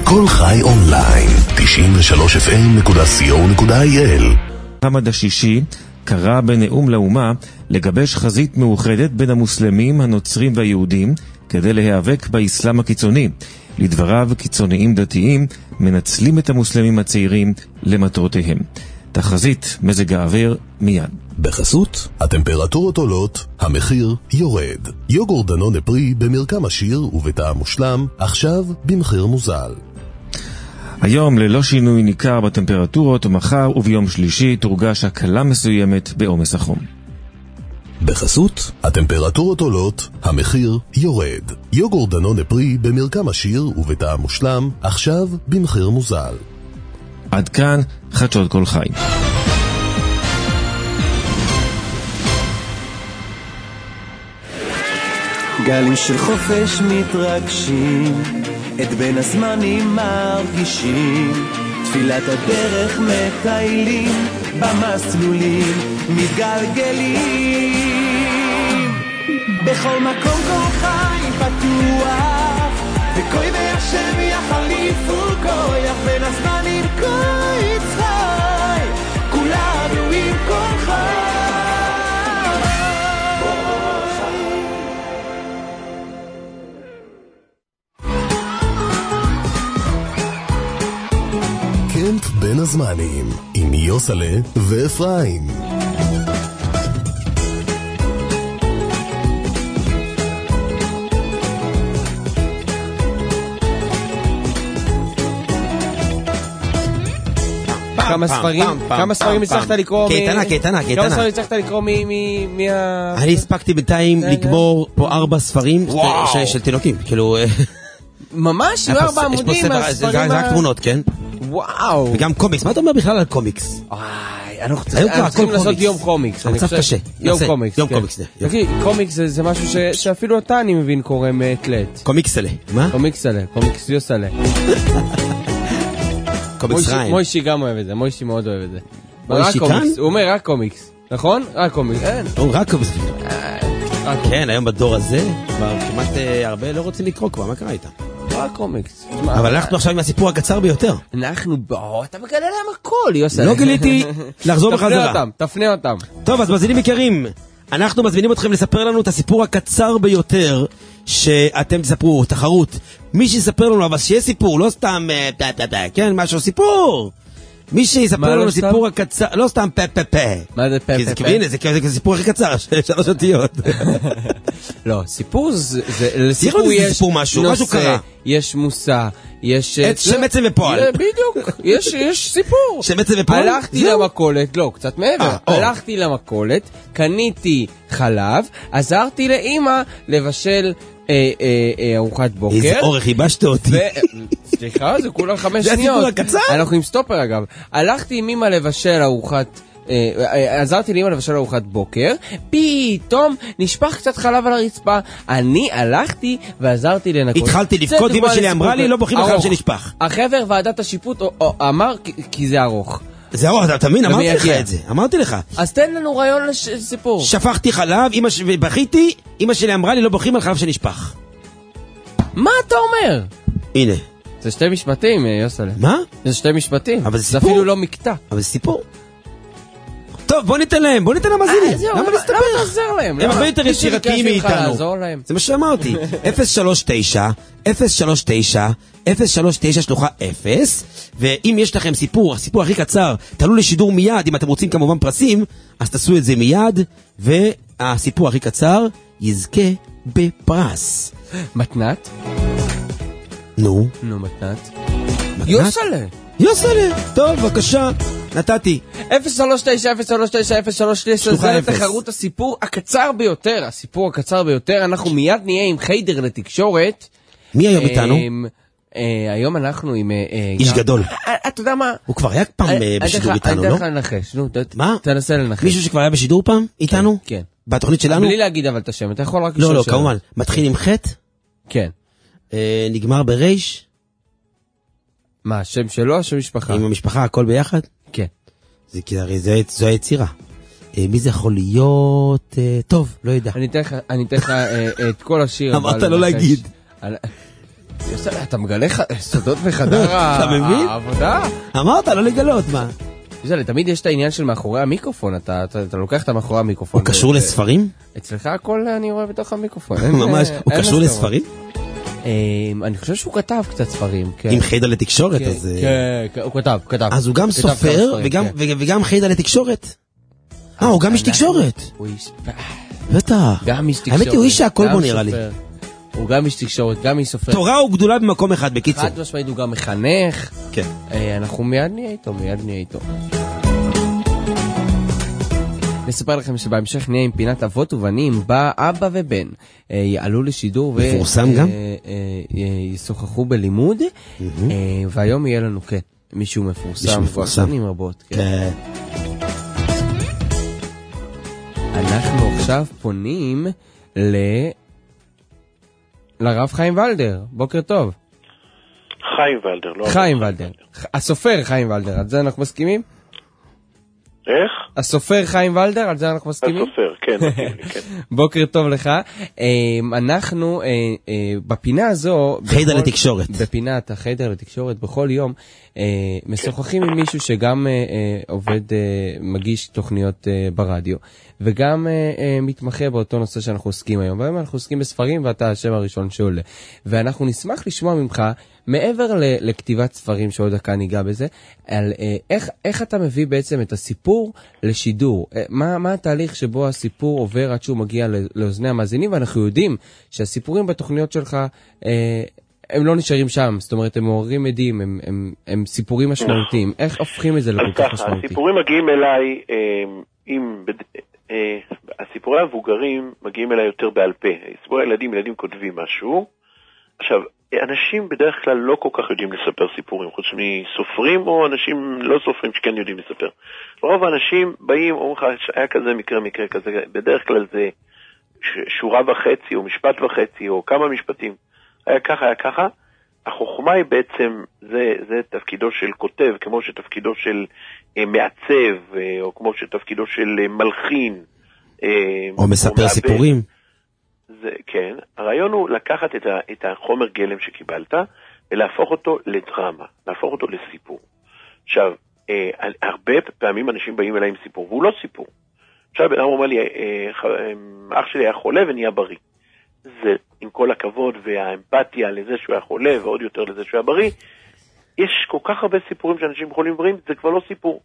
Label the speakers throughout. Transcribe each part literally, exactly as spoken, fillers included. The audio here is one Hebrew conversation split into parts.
Speaker 1: כל חי אונליין, תשעים ושלוש אף אם נקודה סי או נקודה איי אל.
Speaker 2: מוחמד השישי קרא בנאום לאומה לגבש חזית מאוחדת בין המוסלמים, הנוצרים והיהודים כדי להיאבק באסלאם הקיצוני. לדבריו, קיצוניים דתיים מנצלים את המוסלמים הצעירים למטרותיהם. תחזית מזג האוויר מיד.
Speaker 1: בחסות, הטמפרטורות עולות, המחיר יורד. יוגורט דנונה פרי במרקם עשיר ובטעם מושלם, עכשיו במחיר מוזל.
Speaker 2: היום ללא שינוי ניכר בטמפרטורות, ומחר וביום שלישי תורגש הקלה מסוימת בעומס החום.
Speaker 1: בחסות, הטמפרטורות עולות, המחיר יורד. יוגורט דנונה פרי במרקם עשיר ובטעם מושלם, עכשיו במחיר מוזל.
Speaker 2: עד כאן חדשות כל חי.
Speaker 3: גלים של חופש מתרגשים, את בין הזמנים מרגישים, תפילת הדרך מטיילים, במסלולים מתגלגלים. בכל מקום כל חי פתוח, וכוי והשם יחליפו כוח, בין הזמנים כוי צחי, כולנו עם כל חי.
Speaker 1: קמפ בין הזמנים עם יוסלה ואפרים.
Speaker 4: כמה ספרים, כמה ספרים הצלחת לקרוא?
Speaker 5: קייטנה, קייטנה, קייטנה.
Speaker 4: כמה ספרים הצלחת לקרוא מה...
Speaker 5: אני הספקתי בינתיים לגמור פה ארבע ספרים של תינוקים, כאילו...
Speaker 4: ממש? יהיו ארבע עמודים
Speaker 5: זה רק תמונות, כן?
Speaker 4: וואו.
Speaker 5: וגם קומיקס, מה אתה אומר בכלל על קומיקס?
Speaker 4: אנחנו צריכים לעשות יום קומיקס.
Speaker 5: המצב קשה.
Speaker 4: יום קומיקס.
Speaker 5: יום קומיקס.
Speaker 4: קומיקס זה משהו שאפילו אתה, אני מבין, קורא מטלט.
Speaker 5: קומיקסלה. מה?
Speaker 4: קומיקסלה, קומיקס יוסלה.
Speaker 5: קומיקס ריין.
Speaker 4: מוישי גם אוהב את זה, מוישי מאוד אוהב את זה.
Speaker 5: מוישי כאן?
Speaker 4: הוא אומר רק קומיקס, נכון? רק קומיקס, אין.
Speaker 5: הוא רק קומיקס. כן, היום בדור הזה, כמעט הרבה לא רוצים לקרוא כבר, מה קרה איתם?
Speaker 4: רק קומיקס.
Speaker 5: אבל אנחנו עכשיו עם הסיפור הקצר ביותר.
Speaker 4: אנחנו, אתה מגלה להם הכל, יוסלה.
Speaker 5: לא גיליתי לחזור בחזרה.
Speaker 4: תפנה אותם, תפנה אותם.
Speaker 5: טוב, אז מזמינים יקרים, אנחנו מזמינים אתכם לספר לנו את הסיפור הקצר ביותר שאתם תספרו, תחרות. מי שיספר לנו, אבל שיהיה סיפור, לא סתם, כן, משהו, סיפור. מי שיספר לנו סיפור הקצר, לא סתם פה פה פה.
Speaker 4: מה זה פה פה פה?
Speaker 5: הנה, זה סיפור הכי קצר, שלוש אותיות.
Speaker 4: לא, סיפור זה, לסיפור יש נושא, יש מוסע, יש...
Speaker 5: שם עצם ופועל.
Speaker 4: בדיוק, יש סיפור.
Speaker 5: שם עצם ופועל?
Speaker 4: הלכתי למכולת, לא, קצת מעבר. הלכתי למכולת, קניתי חלב, עזרתי לאמא לבשל ארוחת בוקר.
Speaker 5: איזה אורך, ייבשת אותי.
Speaker 4: סליחה, זה כולה חמש שניות.
Speaker 5: זה הסיפור הקצר?
Speaker 4: אנחנו עם סטופר אגב. הלכתי עם אמא לבשל ארוחת... עזרתי לאמא לבשל ארוחת בוקר, פתאום נשפך קצת חלב על הרצפה, אני הלכתי ועזרתי לנקות.
Speaker 5: התחלתי לבכות, אמא שלי אמרה לי, לא בוכים לחלב שנשפך.
Speaker 4: החבר ועדת השיפוט אמר כי זה ארוך.
Speaker 5: זה ארוך, אתה תמיד, אמרתי לך את זה, אמרתי לך.
Speaker 4: אז תן לנו רעיון לסיפור.
Speaker 5: שפכתי חלב, ובכיתי, אמא שלי אמרה לי, לא בוכים על חלב שנשפך.
Speaker 4: מה אתה אומר?
Speaker 5: הנה.
Speaker 4: זה שתי משפטים, יוסלה.
Speaker 5: מה?
Speaker 4: זה שתי משפטים.
Speaker 5: אבל זה סיפור.
Speaker 4: זה אפילו לא מקטע.
Speaker 5: אבל זה סיפור. טוב, בוא ניתן להם, בוא ניתן להם מאזינים.
Speaker 4: למה להסתפר? למה תעזר להם?
Speaker 5: הם הרבה יותר יצירתיים מאיתנו. זה מה שאמרתי. אפס שלוש תשע, אפס שלוש תשע, אפס שלוש תשע שלוחה אפס, ואם יש לכם סיפור, הסיפור הכי קצר, תעלו לשידור מיד, אם אתם רוצים כמובן פרסים, אז תעשו את זה מיד, והסיפור הכי קצר יזכה בפרס.
Speaker 4: מתנת?
Speaker 5: נו.
Speaker 4: נו, מתנת.
Speaker 5: יוסלה. יוסלה. טוב, בבקשה. נתתי.
Speaker 4: אפס שלוש תשע אפס שלוש תשע אפס שלוש תשע זה תחרות הסיפור הקצר ביותר. הסיפור הקצר ביותר. אנחנו מיד נהיה עם חיידר לתקשורת.
Speaker 5: מי היום איתנו?
Speaker 4: היום אנחנו עם...
Speaker 5: איש גדול.
Speaker 4: אתה יודע מה?
Speaker 5: הוא כבר היה פעם בשידור איתנו, לא?
Speaker 4: אני דרך לנחש.
Speaker 5: מה?
Speaker 4: תנסה לנחש.
Speaker 5: מישהו שכבר היה בשידור פעם איתנו?
Speaker 4: כן.
Speaker 5: בתוכנית שלנו?
Speaker 4: בלי להגיד אבל את השם. אתה יכול רק לשאול.
Speaker 5: לא, לא, כמובן. מתחיל עם חטא?
Speaker 4: כן.
Speaker 5: נגמר ברייש?
Speaker 4: מה, השם שלו, השם משפחה?
Speaker 5: עם המשפחה, הכל ביחד?
Speaker 4: כן.
Speaker 5: זה כי הרי זו היצירה. מי זה יכול להיות? טוב, לא יודע.
Speaker 4: אני אתן לך את כל השיר.
Speaker 5: אמרת לא להגיד.
Speaker 4: אתה מגלה סודות בחדר העבודה?
Speaker 5: אמרת, לא לגלות, מה?
Speaker 4: תמיד יש את העניין של מאחורי המיקרופון, אתה לוקח את מאחורי המיקרופון.
Speaker 5: הוא קשור לספרים?
Speaker 4: אצלך הכל אני רואה בתוך המיקרופון.
Speaker 5: ממש, הוא קשור לספרים?
Speaker 4: אני חושב שהוא כתב קצת ספרים.
Speaker 5: עם חידה לתקשורת, אז...
Speaker 4: כן, הוא כתב, כתב.
Speaker 5: אז הוא גם סופר וגם חידה לתקשורת. אה, הוא גם איש תקשורת. בטח.
Speaker 4: גם איש תקשורת.
Speaker 5: האמת היא, הוא איש שהכל בו נראה לי.
Speaker 4: הוא גם איש תקשורת, גם איש סופר.
Speaker 5: תורה הוא גדולה במקום אחד, בקיצור.
Speaker 4: חד משמעית הוא גם מחנך.
Speaker 5: כן.
Speaker 4: אנחנו מיד נהיה איתו, מיד נהיה איתו. נספר לכם שבהמשך נהיה עם פינת אבות ובנים, בא אבא ובן. יעלו לשידור
Speaker 5: מפורסם גם?
Speaker 4: וישוחחו בלימוד. והיום יהיה לנו, כן, מישהו מפורסם.
Speaker 5: מישהו מפורסם.
Speaker 4: שנים רבות, כן. אנחנו עכשיו פונים ל... לרב חיים ולדר. בוקר טוב.
Speaker 6: חיים ולדר, לא...
Speaker 4: חיים ולדר. הסופר חיים ולדר, על זה אנחנו מסכימים?
Speaker 6: איך?
Speaker 4: הסופר חיים ולדר, על זה אנחנו מסכימים?
Speaker 6: הסופר, כן. כן.
Speaker 4: בוקר טוב לך. אנחנו בפינה הזו...
Speaker 5: חידר לתקשורת.
Speaker 4: בפינת החידר לתקשורת, בכל יום, משוחחים עם מישהו שגם עובד, מגיש תוכניות ברדיו, וגם מתמחה באותו נושא שאנחנו עוסקים היום. והיום אנחנו עוסקים בספרים, ואתה השם הראשון שעולה. ואנחנו נשמח לשמוע ממך, מעבר לכתיבת ספרים, שעוד דקה ניגע בזה, על איך, איך אתה מביא בעצם את הסיפור לשידור. מה, מה התהליך שבו הסיפור עובר עד שהוא מגיע לאוזני המאזינים, ואנחנו יודעים שהסיפורים בתוכניות שלך, הם לא נשארים שם, זאת אומרת, הם מעוררים עדים, הם, הם, הם סיפורים משמעותיים. איך הופכים את זה לכל כך משמעותי?
Speaker 6: הסיפורים מגיעים אליי, עם, הסיפורי המבוגרים מגיעים אליי יותר בעל פה. סיפורי הילדים, ילדים כותבים משהו. עכשיו, אנשים בדרך כלל לא כל כך יודעים לספר סיפורים, חוץ מסופרים או אנשים לא סופרים שכן יודעים לספר. רוב האנשים באים, אומרים לך, היה כזה מקרה, מקרה כזה, בדרך כלל זה שורה וחצי או משפט וחצי או כמה משפטים. היה ככה, היה ככה. החוכמה היא בעצם, זה, זה תפקידו של כותב, כמו שתפקידו של אה, מעצב, אה, או כמו שתפקידו של אה, מלחין. אה,
Speaker 5: או מספר או סיפורים.
Speaker 6: זה, כן. הרעיון הוא לקחת את, ה, את החומר גלם שקיבלת, ולהפוך אותו לדרמה, להפוך אותו לסיפור. עכשיו, אה, הרבה פעמים אנשים באים אליי עם סיפור, והוא לא סיפור. עכשיו, בן אדם אומר לי, אה, אה, אח שלי היה חולה ונהיה בריא. זה, עם כל הכבוד והאמפתיה לזה שהוא היה חולה, ועוד יותר לזה שהוא היה בריא, יש כל כך הרבה סיפורים שאנשים חולים ובראים, זה כבר לא סיפור.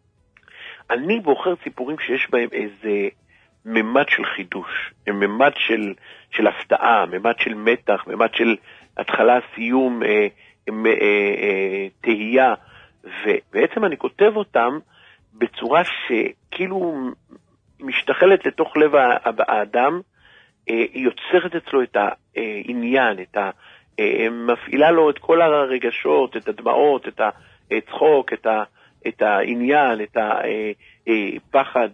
Speaker 6: אני בוחר סיפורים שיש בהם איזה ממד של חידוש, ממד של, של הפתעה, ממד של מתח, ממד של התחלה, סיום, אה, אה, אה, תהייה, ובעצם אני כותב אותם בצורה שכאילו משתחלת לתוך לב האדם, היא יוצרת אצלו את העניין, את ה... מפעילה לו את כל הרגשות, את הדמעות, את הצחוק, את, ה... את העניין, את הפחד,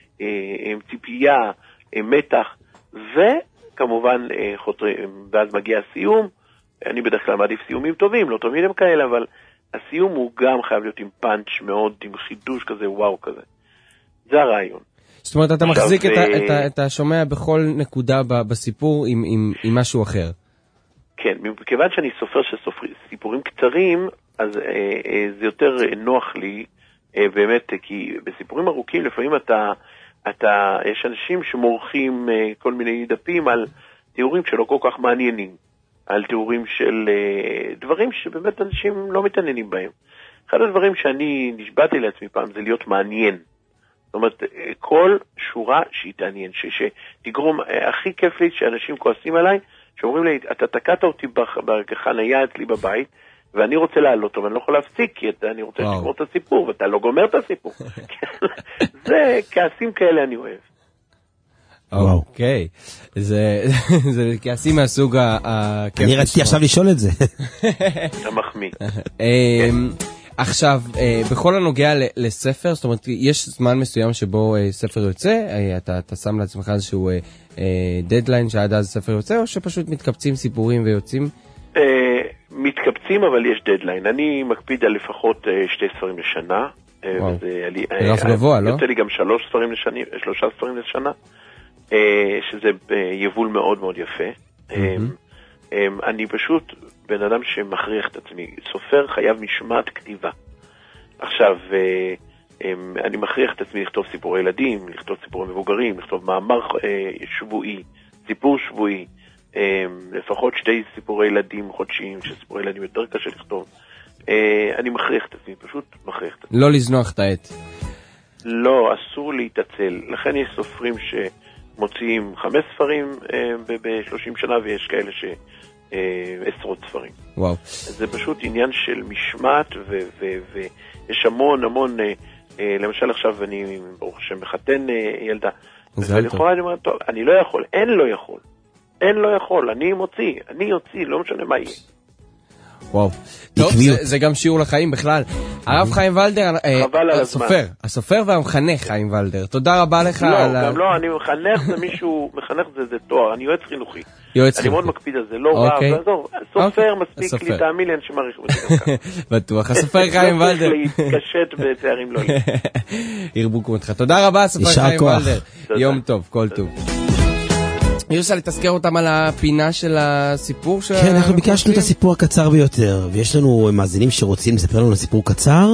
Speaker 6: ציפייה, מתח, וכמובן חותרים, ואז מגיע הסיום. אני בדרך כלל מעדיף סיומים טובים, לא תמיד הם כאלה, אבל הסיום הוא גם חייב להיות עם פאנץ' מאוד, עם חידוש כזה, וואו כזה. זה הרעיון.
Speaker 4: זאת אומרת, אתה מחזיק את, ה, את, ה, את השומע בכל נקודה בסיפור עם, עם, עם משהו אחר.
Speaker 6: כן, מכיוון שאני סופר של סיפורים קצרים, אז אה, אה, זה יותר נוח לי, אה, באמת, כי בסיפורים ארוכים לפעמים אתה, אתה, יש אנשים שמורחים אה, כל מיני דפים על תיאורים שלא כל כך מעניינים, על תיאורים של אה, דברים שבאמת אנשים לא מתעניינים בהם. אחד הדברים שאני נשבעתי לעצמי פעם זה להיות מעניין. זאת אומרת, כל שורה שהתעניין, שתגרום, הכי כיף לי שאנשים כועסים עליי, שאומרים לי, אתה תקעת אותי בחניה אצלי בבית, ואני רוצה לעלות, אבל אני לא יכול להפסיק, כי אני רוצה לגמור את הסיפור, ואתה לא גומר את הסיפור. זה כעסים כאלה אני אוהב.
Speaker 4: אוקיי, זה כעסים מהסוג הכיף.
Speaker 5: אני רציתי עכשיו לשאול את זה.
Speaker 6: אתה מחמיא.
Speaker 4: עכשיו, בכל הנוגע לספר, זאת אומרת, יש זמן מסוים שבו ספר יוצא, אתה, אתה שם לעצמך איזשהו דדליין שעד אז ספר יוצא, או שפשוט מתקבצים סיפורים ויוצאים?
Speaker 6: מתקבצים, אבל יש דדליין. אני מקפיד על לפחות שתי ספרים לשנה.
Speaker 4: וואו, רף גבוה, לא?
Speaker 6: יוצא לי גם שלוש ספרים לשנה, שלושה ספרים לשנה, שזה יבול מאוד מאוד יפה. אני פשוט בן אדם שמכריח את עצמי. סופר חייב משמעת כתיבה. עכשיו, אני מכריח את עצמי לכתוב סיפורי ילדים, לכתוב סיפורי מבוגרים, לכתוב מאמר שבועי, סיפור שבועי, לפחות שתי סיפורי ילדים חודשיים, שסיפורי ילדים יותר קשה לכתוב. אני מכריח את עצמי, פשוט מכריח את עצמי.
Speaker 4: לא לזנוח את העט.
Speaker 6: לא, אסור להתעצל. לכן יש סופרים שמוציאים חמש ספרים ב-שלושים שנה, ויש כאלה שעשרות ספרים.
Speaker 4: וואו. זה
Speaker 6: פשוט עניין של משמעת, ויש המון המון, למשל עכשיו אני ברוך השם מחתן ילדה, ואני יכולה לומר, טוב, אני לא יכול, אין לא יכול. אין לא יכול, אני מוציא, אני יוציא, לא משנה מה יהיה.
Speaker 4: וואו. טוב, זה, זה גם שיעור לחיים בכלל. הרב חיים ולדר, הסופר, הסופר והמחנך חיים ולדר. תודה רבה לך.
Speaker 6: לא,
Speaker 4: על
Speaker 6: גם לא, אני מחנך זה מישהו, מחנך זה, זה תואר, אני יועץ חינוכי.
Speaker 4: יועץ
Speaker 6: אני מאוד מקפיד על זה, לא רב, ועזוב, סופר מספיק לי, תאמין לי, אנשי מעריך אותי.
Speaker 4: בטוח, הסופר חיים ולדר.
Speaker 6: לא צריך להתקשט בתארים לא לי.
Speaker 4: ירבו כמותך. תודה רבה, הסופר חיים ולדר. יום טוב, כל טוב. אני רוצה לתזכר אותם על הפינה של הסיפור.
Speaker 5: כן, אנחנו ביקשנו את הסיפור הקצר ביותר, ויש לנו מאזינים שרוצים לספר לנו סיפור קצר.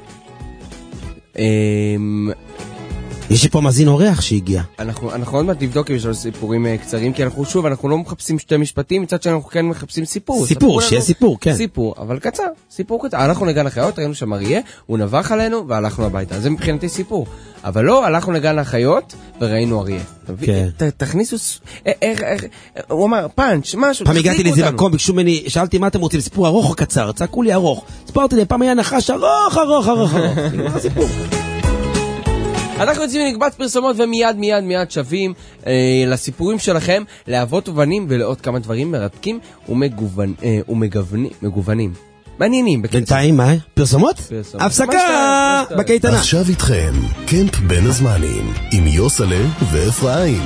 Speaker 5: יש לי פה מאזין אורח שהגיע.
Speaker 4: אנחנו, אנחנו עוד מעט נבדוק אם יש לנו סיפורים קצרים, כי אנחנו שוב, אנחנו לא מחפשים שתי משפטים, מצד שאנחנו כן מחפשים סיפור.
Speaker 5: סיפור, שיהיה סיפור, כן.
Speaker 4: סיפור, אבל קצר, סיפור קצר. הלכנו לגן החיות, ראינו שם אריה, הוא נבח עלינו והלכנו הביתה. זה מבחינתי סיפור. אבל לא, הלכנו לגן החיות וראינו אריה.
Speaker 5: כן.
Speaker 4: תכניסו, הוא אמר, פאנץ', משהו.
Speaker 5: פעם הגעתי לאיזה מקום, ביקשו ממני, שאלתי מה אתם רוצים, סיפור ארוך או קצר? צעקו לי ארוך. ספרתי לי, פעם היה נחש ארוך, ארוך, ארוך, ארוך. נגמר הסיפור.
Speaker 4: אנחנו יוצאים מנקבת פרסומות ומיד מיד מיד שווים אה, לסיפורים שלכם, לאבות ובנים ולעוד כמה דברים מרתקים ומגוון, אה, ומגוונים, מגוונים. מעניינים.
Speaker 5: בינתיים מה? פרסומות?
Speaker 4: פרסומות.
Speaker 5: הפסקה בקייטנה.
Speaker 1: עכשיו איתכם, קמפ בין הזמנים, עם יוסלה ואפרים.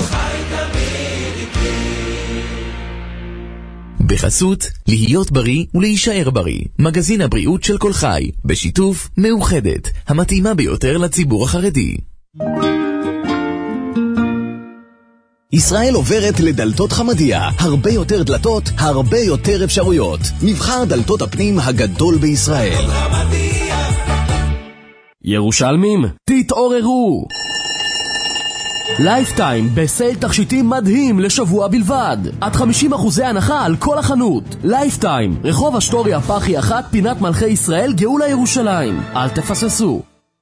Speaker 7: בחסות, להיות בריא ולהישאר בריא. מגזין הבריאות של כל חי, בשיתוף מאוחדת, המתאימה ביותר לציבור החרדי. ישראל עוברת לדלתות חמדיה, הרבה יותר דלתות, הרבה יותר אפשרויות. מבחר דלתות הפנים הגדול בישראל.
Speaker 8: ירושלמים, תתעוררו! לייפטיים בסייל תכשיטים מדהים לשבוע בלבד. עד חמישים אחוזי הנחה על כל החנות. לייפטיים, רחוב אשטוריה פחי אחת, פינת מלכי ישראל, גאולה ירושלים. אל תפססו.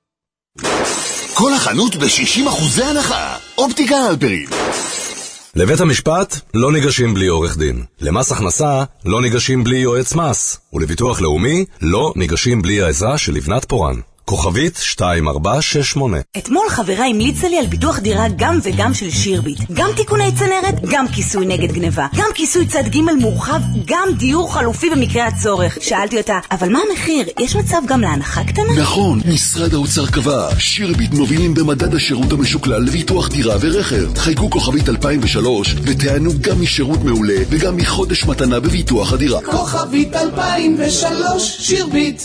Speaker 1: כל החנות ב-שישים אחוזי הנחה. אופטיקה הלפרין.
Speaker 9: לבית המשפט לא ניגשים בלי עורך דין. למס הכנסה לא ניגשים בלי יועץ מס. ולביטוח לאומי לא ניגשים בלי העזרה של לבנת פורן. כוכבית שתיים ארבע שש שמונה.
Speaker 10: אתמול חברה המליצה לי על ביטוח דירה גם וגם של שירביט. גם תיקוני צנרת, גם כיסוי נגד גניבה. גם כיסוי צד ג' מורחב, גם דיור חלופי במקרה הצורך. שאלתי אותה, אבל מה המחיר? יש מצב גם להנחה קטנה?
Speaker 1: נכון, משרד האוצר קבע. שירביט מובילים במדד השירות המשוקלל לביטוח דירה ורכב. חייגו כוכבית אלפיים ושלוש ותענו גם משירות מעולה וגם מחודש מתנה בביטוח הדירה.
Speaker 3: כוכבית אלפיים ושלוש, שירביט.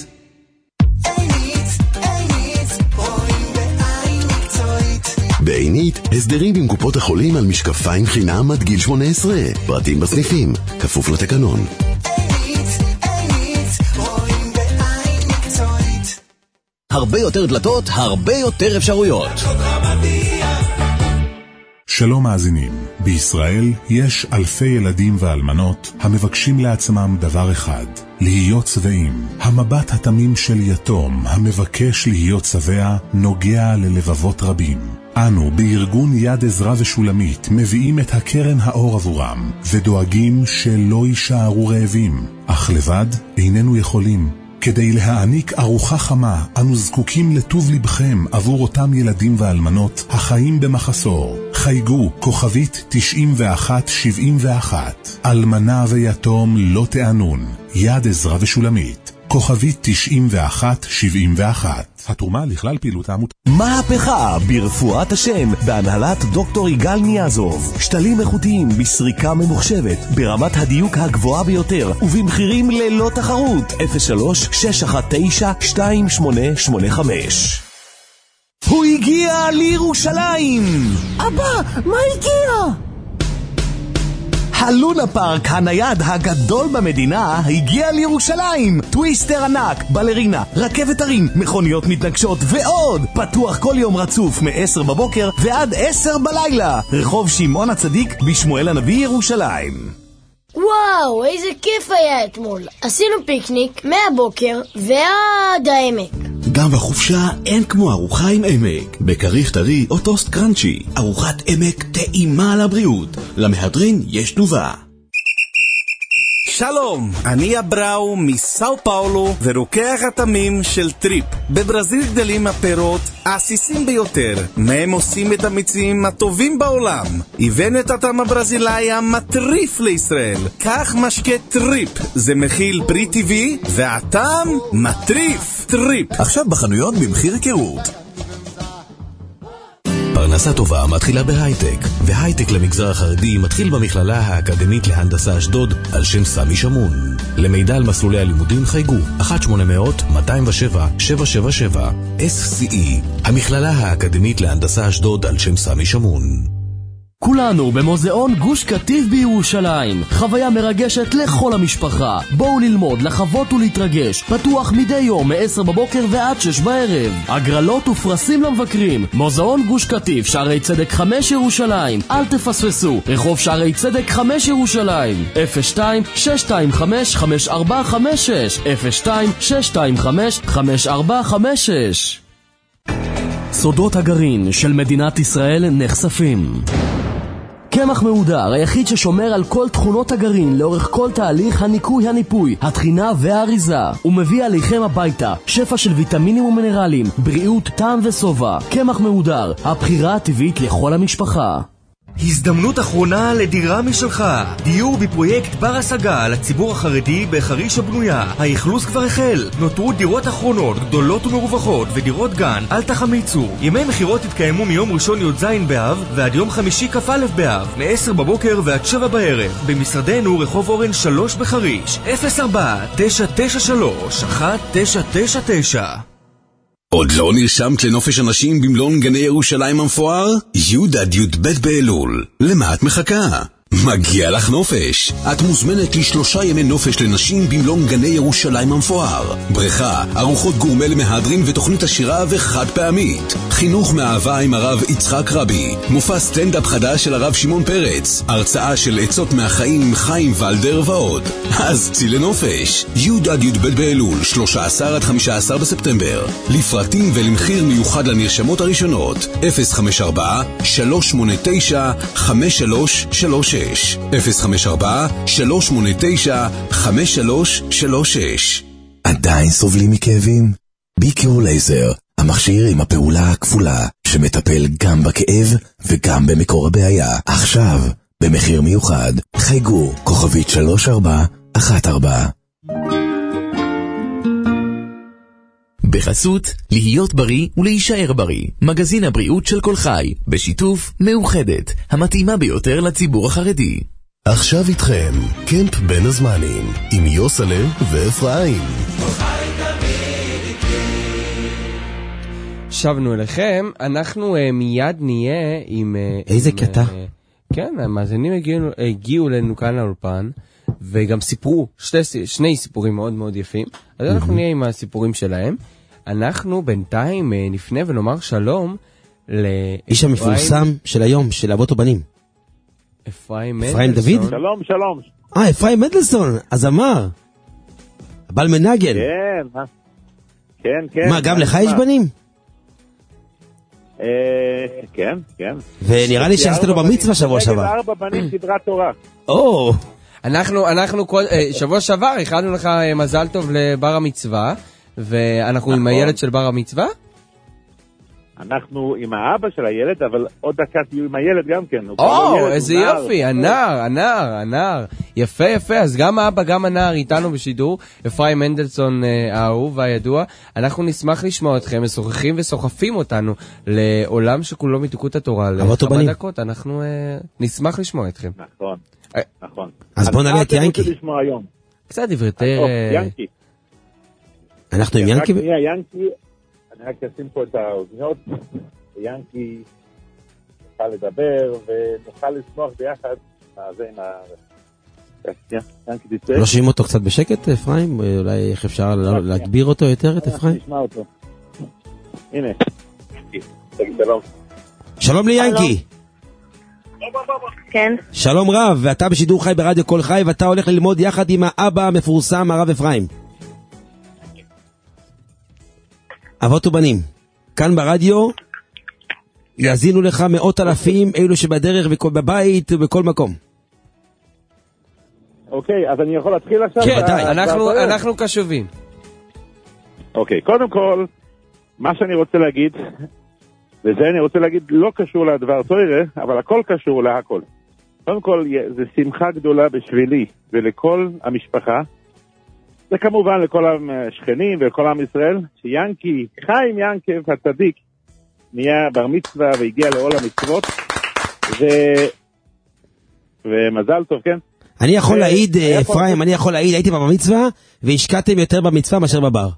Speaker 1: בעינית, הסדרים עם קופות החולים על משקפיים חינם עד גיל שמונה עשרה. פרטים בסניפים, כפוף לתקנון.
Speaker 7: הרבה יותר דלתות, הרבה יותר אפשרויות.
Speaker 11: שלום מאזינים, בישראל יש אלפי ילדים ואלמנות המבקשים לעצמם דבר אחד, להיות צבעים. המבט התמים של יתום המבקש להיות צבע נוגע ללבבות רבים. אנו בארגון יד עזרה ושולמית מביאים את הקרן האור עבורם ודואגים שלא יישארו רעבים, אך לבד איננו יכולים. כדי להעניק ארוחה חמה, אנו זקוקים לטוב לבכם עבור אותם ילדים ואלמנות החיים במחסור. חייגו כוכבית תשעים ואחת שבעים ואחת. אלמנה ויתום לא תענון. יד עזרה ושולמית. כוכבית תשעים ואחת שבעים ואחת. התרומה לכלל פעילות העמותה.
Speaker 7: מהפכה ברפואת השם בהנהלת דוקטור יגאל ניאזוב. שתלים איכותיים בסריקה ממוחשבת ברמת הדיוק הגבוהה ביותר ובמחירים ללא תחרות. אפס שלוש שש אחת תשע שתיים שמונה שמונה חמש. הוא הגיע לירושלים.
Speaker 3: אבא, מה הגיע?
Speaker 7: הלונה פארק הנייד הגדול במדינה הגיע לירושלים. טוויסטר ענק, בלרינה, רכבת הרים, מכוניות מתנגשות ועוד. פתוח כל יום רצוף מ-עשר בבוקר ועד עשר בלילה. רחוב שמעון הצדיק בשמואל הנביא ירושלים.
Speaker 12: וואו, איזה כיף היה אתמול. עשינו פיקניק מהבוקר ועד העמק.
Speaker 1: גם בחופשה אין כמו ארוחה עם עמק. בכריך טרי או טוסט קרנצ'י. ארוחת עמק טעימה לבריאות. למהדרין יש תנובה.
Speaker 13: שלום, אני אבראו מסאו פאולו ורוקח התמים של טריפ. בברזיל גדלים הפירות העסיסים ביותר, מהם עושים את המיצים הטובים בעולם. הבאנו את הטעם הברזילאי המטריף לישראל. כך משקה טריפ, זה מכיל פרי טבעי והטעם מטריף. טריפ
Speaker 1: עכשיו בחנויות במחיר היכרות. פרנסה טובה מתחילה בהייטק, והייטק למגזר החרדי מתחיל במכללה האקדמית להנדסה אשדוד על שם סמי שמון. למידע על מסלולי הלימודים חייגו אחת שמונה אפס אפס מאתיים ושבע שבע שבע שבע. אס סי אי, המכללה האקדמית להנדסה אשדוד על שם סמי שמון.
Speaker 8: כולנו במוזיאון גוש קטיף בירושלים. חוויה מרגשת לכל המשפחה. בואו ללמוד, לחוות ולהתרגש. פתוח מדי יום מ-עשר בבוקר ועד שש בערב. הגרלות ופרסים למבקרים. מוזיאון גוש קטיף, שערי צדק חמש ירושלים. אל תפספסו. רחוב שערי צדק חמש ירושלים. אפס שתיים שש שתיים חמש חמש ארבע חמש שש אפס שתיים שש שתיים חמש חמש ארבע חמש שש. סודות הגרעין של מדינת ישראל נחשפים. קמח מהודר, היחיד ששומר על כל תכונות הגרעין לאורך כל תהליך הניקוי הניפוי, התחינה והאריזה. הוא מביא עליכם הביתה שפע של ויטמינים ומינרלים, בריאות, טעם וסובה. קמח מהודר, הבחירה הטבעית לכל המשפחה.
Speaker 14: הזדמנות אחרונה לדירה משלך. דיור בפרויקט בר השגה לציבור החרדי בחריש הבנויה. האכלוס כבר החל. נותרו דירות אחרונות, גדולות ומרווחות ודירות גן. אל תחמיצו. ימי מחירות יתקיימו מיום ראשון י"ז באב ועד יום חמישי כ"א באב, מ-עשר בבוקר ועד שבע בערב. במשרדנו רחוב אורן שלוש בחריש. אפס ארבע תשע תשע שלוש אחת תשע תשע תשע.
Speaker 1: עוד לא נרשמת לנופש אנשים במלון גני ירושלים המפואר? י' עד י"ב באלול. למה את מחכה? מגיע לך נופש. את מוזמנת לשלושה ימי נופש לנשים במלון גני ירושלים המפואר. בריכה, ארוחות גורמה למהדרין ותוכנית עשירה וחד פעמית. חינוך מאהבה עם הרב יצחק רבי. מופע סטנדאפ חדש של הרב שמעון פרץ. הרצאה של עצות מהחיים עם חיים ולדר ועוד. אז צי לנופש. י' עד י"ב באלול, שלושה עשר עד חמישה עשר בספטמבר. לפרטים ולמחיר מיוחד לנרשמות הראשונות. אפס חמש ארבע שלוש שמונה תשע חמש שלוש שלוש שש אפס חמש ארבע שלוש שמונה תשע חמש שלוש שלוש שש. עדיין סובלים מכאבים? ביקרו לייזר, המכשיר עם הפעולה הכפולה שמטפל גם בכאב וגם במקור הבעיה. עכשיו במחיר מיוחד. חייגו כוכבית שלוש ארבע אחת ארבע.
Speaker 15: בחסות להיות בריא ולהישאר בריא, מגזין הבריאות של כל חי, בשיתוף מאוחדת, המתאימה ביותר לציבור החרדי.
Speaker 16: עכשיו איתכם קמפ בין הזמנים עם יוסלה ואפרים.
Speaker 4: שבנו אליכם, אנחנו uh, מיד נהיה עם... Uh,
Speaker 5: איזה
Speaker 4: עם,
Speaker 5: קטע?
Speaker 4: Uh, כן, המאזינים הגיעו, הגיעו לנו כאן לאולפן, וגם סיפרו שתי, שני סיפורים מאוד מאוד יפים, אז אנחנו נהיה עם הסיפורים שלהם. אנחנו בינתיים נפנה ונאמר שלום
Speaker 5: איש המפורסם של היום, של אבות ובנים.
Speaker 4: אפרים
Speaker 5: אפרים דוד?
Speaker 17: שלום, שלום.
Speaker 5: אה, אפרים מנדלסון, אז אמר. הבעל מנגן.
Speaker 17: כן, כן, כן.
Speaker 5: מה, גם לך יש בנים?
Speaker 17: כן, כן.
Speaker 5: ונראה לי שעשית לו במצווה שבוע שעבר.
Speaker 17: ארבע בנים סדרת תורה.
Speaker 5: או.
Speaker 4: אנחנו, אנחנו, שבוע שעבר, הכנו לך מזל טוב לבר המצווה, ואנחנו עם הילד של בר המצווה?
Speaker 17: אנחנו עם האבא של הילד, אבל עוד דקה תהיו עם הילד גם כן.
Speaker 4: או, איזה יופי, הנער, הנער, הנער. יפה, יפה, אז גם האבא, גם הנער איתנו בשידור, אפרים מנדלסון האהוב והידוע. אנחנו נשמח לשמוע אתכם, משוחחים ושוחפים אותנו לעולם שכולו מתוקות התורה, לכמה דקות, אנחנו נשמח לשמוע אתכם.
Speaker 17: נכון, נכון.
Speaker 5: אז בוא נעלה את ינקי.
Speaker 4: קצת דברי תר...
Speaker 17: ינקי.
Speaker 5: אנחנו עם ינקי?
Speaker 17: רק נהיה ינקי, אני רק אשים פה את האוזניות, ינקי נוכל לדבר ונוכל לשמוח ביחד, זה עם
Speaker 5: לא שומעים אותו קצת בשקט, אפרים? אולי איך אפשר להגביר אותו יותר, את אפרים?
Speaker 17: נשמע אותו. הנה. שלום.
Speaker 5: שלום ליאנקי.
Speaker 18: כן.
Speaker 5: שלום רב, ואתה בשידור חי ברדיו כל חי, ואתה הולך ללמוד יחד עם האבא המפורסם, הרב אפרים. אבות ובנים, כאן ברדיו יאזינו לך מאות אלפים, אלו שבדרך בבית ובכל מקום.
Speaker 17: אוקיי, אז אני יכול להתחיל עכשיו?
Speaker 4: כן, אנחנו, אנחנו קשובים.
Speaker 17: אוקיי, קודם כל, מה שאני רוצה להגיד, וזה אני רוצה להגיד לא קשור לדבר תורה, אבל הכל קשור להכל. קודם כל, זה שמחה גדולה בשבילי ולכל המשפחה, וכמובן לכל השכנים ולכל עם ישראל, שיאנקי, חיים ינקב הצדיק, נהיה בר מצווה והגיע לעול המצוות, ו... ומזל טוב, כן?
Speaker 5: אני יכול להעיד, אפרים, אני יכול להעיד, הייתי בבר מצווה, והשקעתם יותר במצווה מאשר בבר.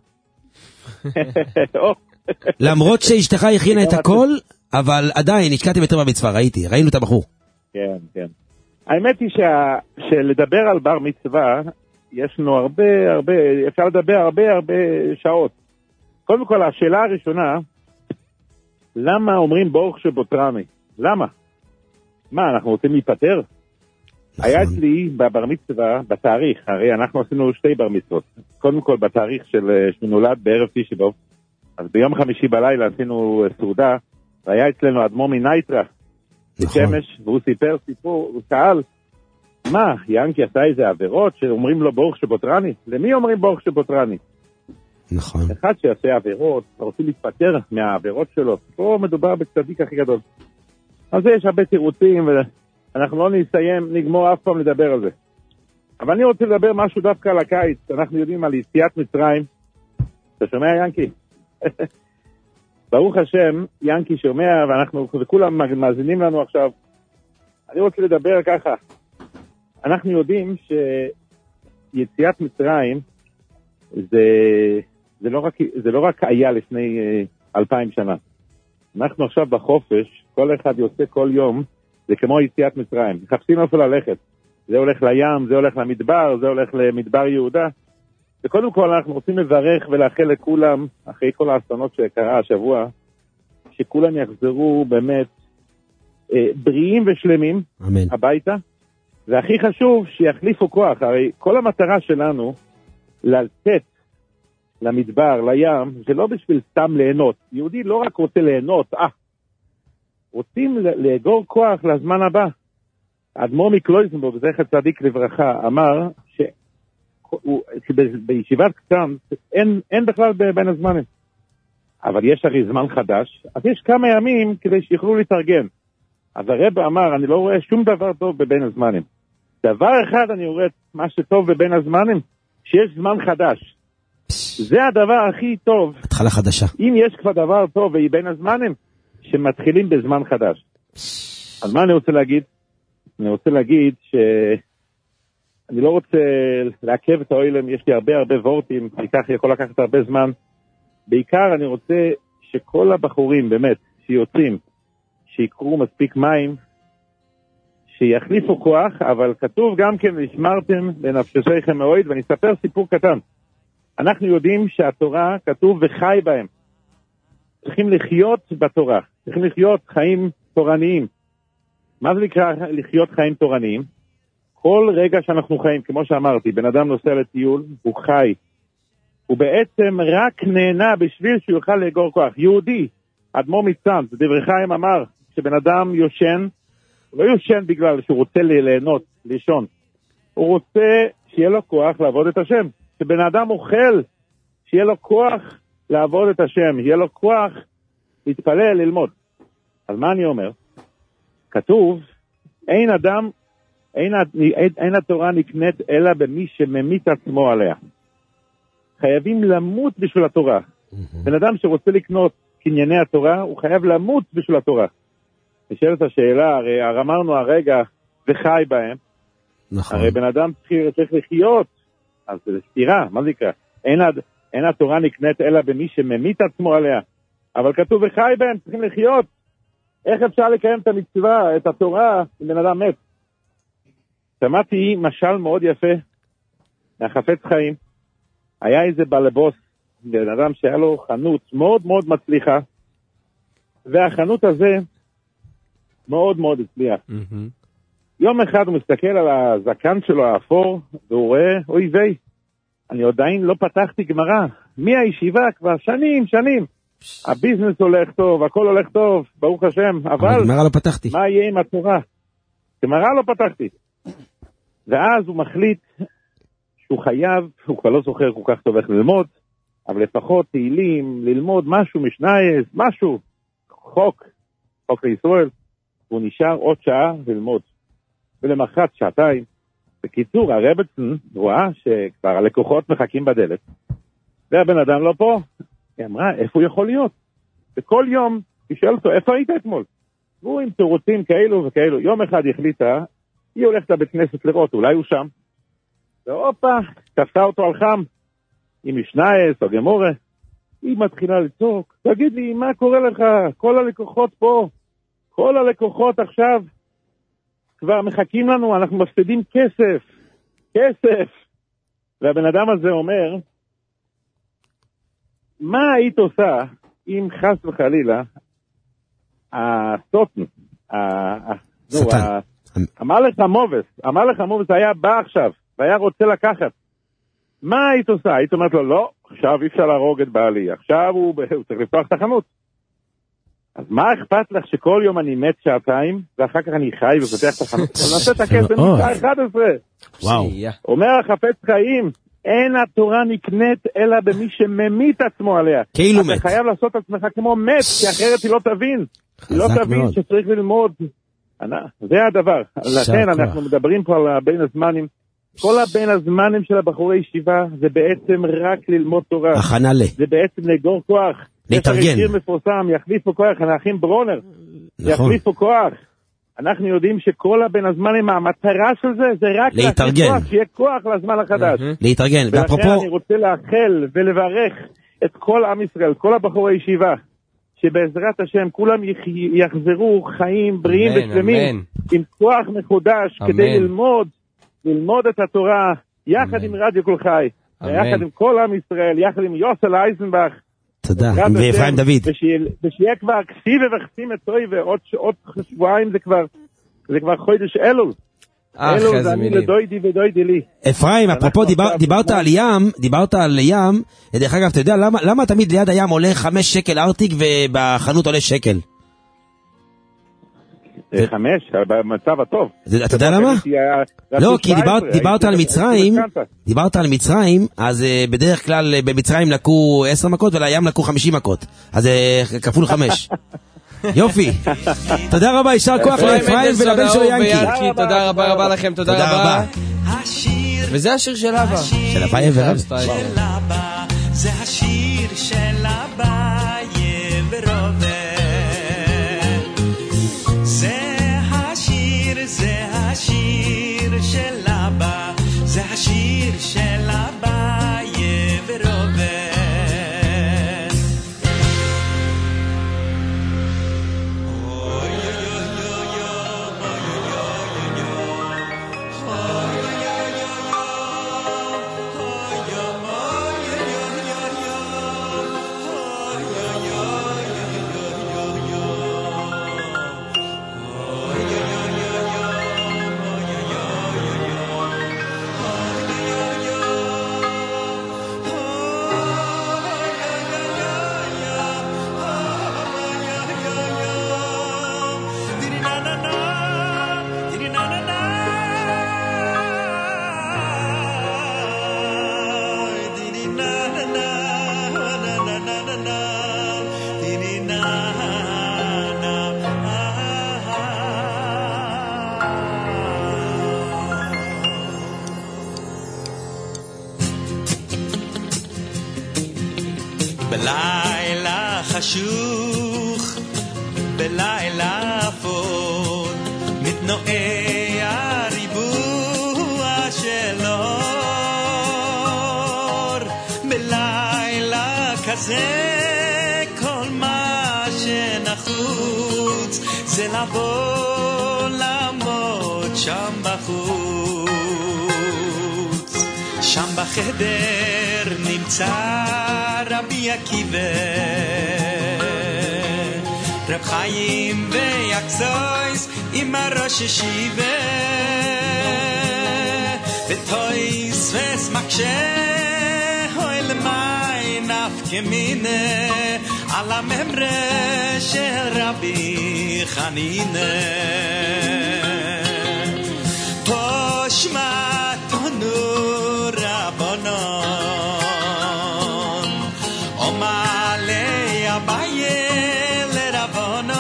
Speaker 5: למרות שאשתך הכינה את הכל, אבל עדיין השקעתם יותר במצווה, ראיתי, ראינו את הבחור.
Speaker 17: כן, כן. האמת היא שלדבר על בר מצווה, יש לנו הרבה, הרבה, אפשר לדבר הרבה, הרבה שעות. קודם כל, השאלה הראשונה, למה אומרים ברוך שבוטרני? למה? מה, אנחנו רוצים להיפטר? היה אצלי בבר מצווה, בתאריך, הרי אנחנו עשינו שתי בר מצוות. קודם כל, בתאריך של שנולד בערב תשעה, אז ביום חמישי בלילה עשינו סעודה, והיה אצלנו אדמו"ר מנייטרה, בשמש, והוא סיפר סיפור, הוא שאל, מה, ינקי עשה איזה עבירות שאומרים לו ברוך שבוטרני? למי אומרים ברוך שבוטרני?
Speaker 5: נכון.
Speaker 17: אחד שיעשה עבירות, רוצים להתפטר מהעבירות שלו, פה מדובר בצדיק הכי גדול. אז יש הרבה תירוצים, ואנחנו לא נסיים, נגמור אף פעם לדבר על זה. אבל אני רוצה לדבר משהו דווקא על הקיץ, אנחנו יודעים על יציאת מצרים. אתה שומע ינקי? ברוך השם, ינקי שומע, ואנחנו, וכולם מאזינים לנו עכשיו. אני רוצה לדבר ככה. אנחנו יודעים שיציאת מצרים זה, זה, לא, רק, זה לא רק היה לפני uh, אלפיים שנה. אנחנו עכשיו בחופש, כל אחד יוצא כל יום, זה כמו יציאת מצרים. מחפשים איפה ללכת. זה הולך לים, זה הולך למדבר, זה הולך למדבר יהודה. וקודם כל אנחנו רוצים לברך ולאחל לכולם, אחרי כל האסונות שקרה השבוע, שכולם יחזרו באמת אה, בריאים ושלמים
Speaker 5: אמן.
Speaker 17: הביתה. והכי חשוב שיחליפו כוח, הרי כל המטרה שלנו לצאת למדבר, לים, זה לא בשביל סתם ליהנות. יהודי לא רק רוצה ליהנות, אה, רוצים לאגור כוח לזמן הבא. אדמו"ר מקלויזנבורג, זכר צדיק לברכה, אמר ש... בישיבת קטן אין, אין בכלל בין הזמנים. אבל יש הרי זמן חדש, אז יש כמה ימים כדי שיוכלו להתארגן. אז הרב אמר, אני לא רואה שום דבר טוב בבין הזמנים. דבר אחד אני רואה מה שטוב בבין הזמנים, שיש זמן חדש. זה הדבר הכי טוב.
Speaker 5: התחלה חדשה.
Speaker 17: אם יש כבר דבר טוב בבין הזמנים, שמתחילים בזמן חדש. אז מה אני רוצה להגיד? אני רוצה להגיד ש... אני לא רוצה לעכב את האוילם, יש לי הרבה הרבה וורטים, כך יכול לקחת הרבה זמן. בעיקר אני רוצה שכל הבחורים, באמת, שיוצאים, שיקרו מספיק מים, שיחליפו כוח, אבל כתוב גם כן, נשמרתם בנפשכם מאוהד, ואני אספר סיפור קטן. אנחנו יודעים שהתורה כתוב וחי בהם. צריכים לחיות בתורה, צריכים לחיות חיים תורניים. מה זה נקרא לחיות חיים תורניים? כל רגע שאנחנו חיים, כמו שאמרתי, בן אדם נוסע לטיול, הוא חי. הוא בעצם רק נהנה בשביל שהוא יוכל לאגור כוח. יהודי, אדמו"ר מצאנז, דברי חיים אמר, שבן אדם יושן, הוא לא יושן בגלל שהוא רוצה ליהנות, לישון. הוא רוצה שיהיה לו כוח לעבוד את השם. שבן אדם אוכל, שיהיה לו כוח לעבוד את השם, יהיה לו כוח להתפלל, ללמוד. אז מה אני אומר? כתוב, אין אדם, אין, אין, אין התורה נקנית אלא במי שממית עצמו עליה. חייבים למות בשביל התורה. Mm-hmm. בן אדם שרוצה לקנות קנייני התורה, הוא חייב למות בשביל התורה. נשאלת השאלה, הרי אמרנו הרגע, וחי בהם. נכון. הרי בן אדם צריך לחיות, אז זה סתירה, מה זה יקרה? אין, אין התורה נקנית אלא במי שממית עצמו עליה. אבל כתוב וחי בהם, צריכים לחיות. איך אפשר לקיים את המצווה, את התורה, אם בן אדם מת? שמעתי משל מאוד יפה מהחפץ חיים. היה איזה בלבוס, בן אדם שהיה לו חנות מאוד מאוד מצליחה, והחנות הזה מאוד מאוד הצליח. Mm-hmm. יום אחד הוא מסתכל על הזקן שלו האפור, והוא רואה, אוי ויי, אני עדיין לא פתחתי גמרא, מהישיבה כבר שנים, שנים. הביזנס הולך טוב, הכל הולך טוב, ברוך השם, אבל
Speaker 5: גמרא לא פתחתי.
Speaker 17: מה יהיה עם התורה? גמרא לא פתחתי. ואז הוא מחליט שהוא חייב, הוא כבר לא זוכר כל כך טוב איך ללמוד, אבל לפחות תהילים, ללמוד משהו משנייס, משהו, חוק, חוק לישראל, הוא נשאר עוד שעה ללמוד. ולמחרת שעתיים. בקיצור, הרבצן רואה שכבר הלקוחות מחכים בדלת, והבן אדם לא פה. היא אמרה, איפה הוא יכול להיות? וכל יום היא שואל אותו, איפה היית אתמול? והוא עם תירוצים כאלו וכאלו. יום אחד היא החליטה, היא הולכת לבית כנסת לראות, אולי הוא שם. ואופה, תפסה אותו על חם, עם משנייס או גמורה. היא מתחילה לצעוק, תגיד לי, מה קורה לך? כל הלקוחות פה, כל הלקוחות עכשיו כבר מחכים לנו, אנחנו מפסידים כסף, כסף. והבן אדם הזה אומר, מה היית עושה אם חס וחלילה, הסוטן, המלך המובס, המלך המובס היה בא עכשיו, והיה רוצה לקחת, מה היית עושה? היית אומרת לו, לא, עכשיו אי אפשר להרוג את בעלי, עכשיו הוא, הוא צריך לפתוח את החנות. אז מה אכפת לך שכל יום אני מת שעתיים, ואחר כך אני חי ופותח את החנות? אני נעשה את הכסף משעה אחת עשרה.
Speaker 5: וואו.
Speaker 17: אומר החפץ חיים, אין התורה נקנית אלא במי שממית עצמו עליה.
Speaker 5: כאילו מת.
Speaker 17: אתה חייב לעשות את עצמך כמו מת, כי אחרת היא לא תבין. היא לא תבין שצריך ללמוד. זה הדבר. לכן אנחנו מדברים פה על בין הזמנים. כל הבין הזמנים של הבחורי ישיבה זה בעצם רק ללמוד תורה.
Speaker 5: הכנה ל.
Speaker 17: זה בעצם לגור כוח.
Speaker 5: להתארגן.
Speaker 17: יש שיר מפורסם, יחליף פה כוח, האחים ברונר.
Speaker 5: נכון.
Speaker 17: יחליף פה כוח. אנחנו יודעים שכל הבין הזמנים, המטרה של זה, זה רק
Speaker 5: להתארגן.
Speaker 17: כוח, שיהיה כוח לזמן החדש.
Speaker 5: להתארגן.
Speaker 17: ולכן אני רוצה לאחל ולברך את כל עם ישראל, כל הבחורי ישיבה, שבעזרת השם כולם יחזרו חיים בריאים ושלמים, עם כוח מחודש, כדי ללמוד, ללמוד את התורה, יחד עם רדיו כל חי, יחד עם כל עם ישראל, יחד עם יוסל אייזנבך,
Speaker 5: תודה, ואפרים דוד.
Speaker 17: ושיהיה כבר כסיב וחסים את טוי, ועוד שבועיים זה כבר, זה כבר חודש אלול. אלול זה אני לדוידי ודוידי לי.
Speaker 5: אפרים, אפרופו דיברת על ים, דיברת על ים, דרך אגב, אתה יודע למה תמיד ליד הים עולה חמש שקל ארטיק ובחנות עולה שקל?
Speaker 17: חמש, במצב הטוב.
Speaker 5: אתה יודע למה? לא, כי דיברת על מצרים, דיברת על מצרים, אז בדרך כלל במצרים לקו עשר מכות ולים לקו חמישים מכות, אז כפול חמש. יופי. תודה רבה, יישר כוח לאפרים ולבן שלו ינקי.
Speaker 4: תודה רבה רבה לכם, תודה רבה. וזה השיר של אבא.
Speaker 5: של אבא יברב.
Speaker 3: זה השיר של אבא יברב. זה השיר של אבא, זה השיר של אבא יברובן. בלילה חשוך, בלילה אפור, מתנועע ריבוע של אור. בלילה כזה כל מה שנחוץ זה לבוא לעמוד שם בחוץ. שם בחדר נמצא רבי עקיבא, רב חיים ויקסויס עם הראש ישיבה, ותויס וסמקשה הוי למי נפקא מינה על הממרה של רבי חנינה. תשמע תנו רבנון אומלי אביי לרבנון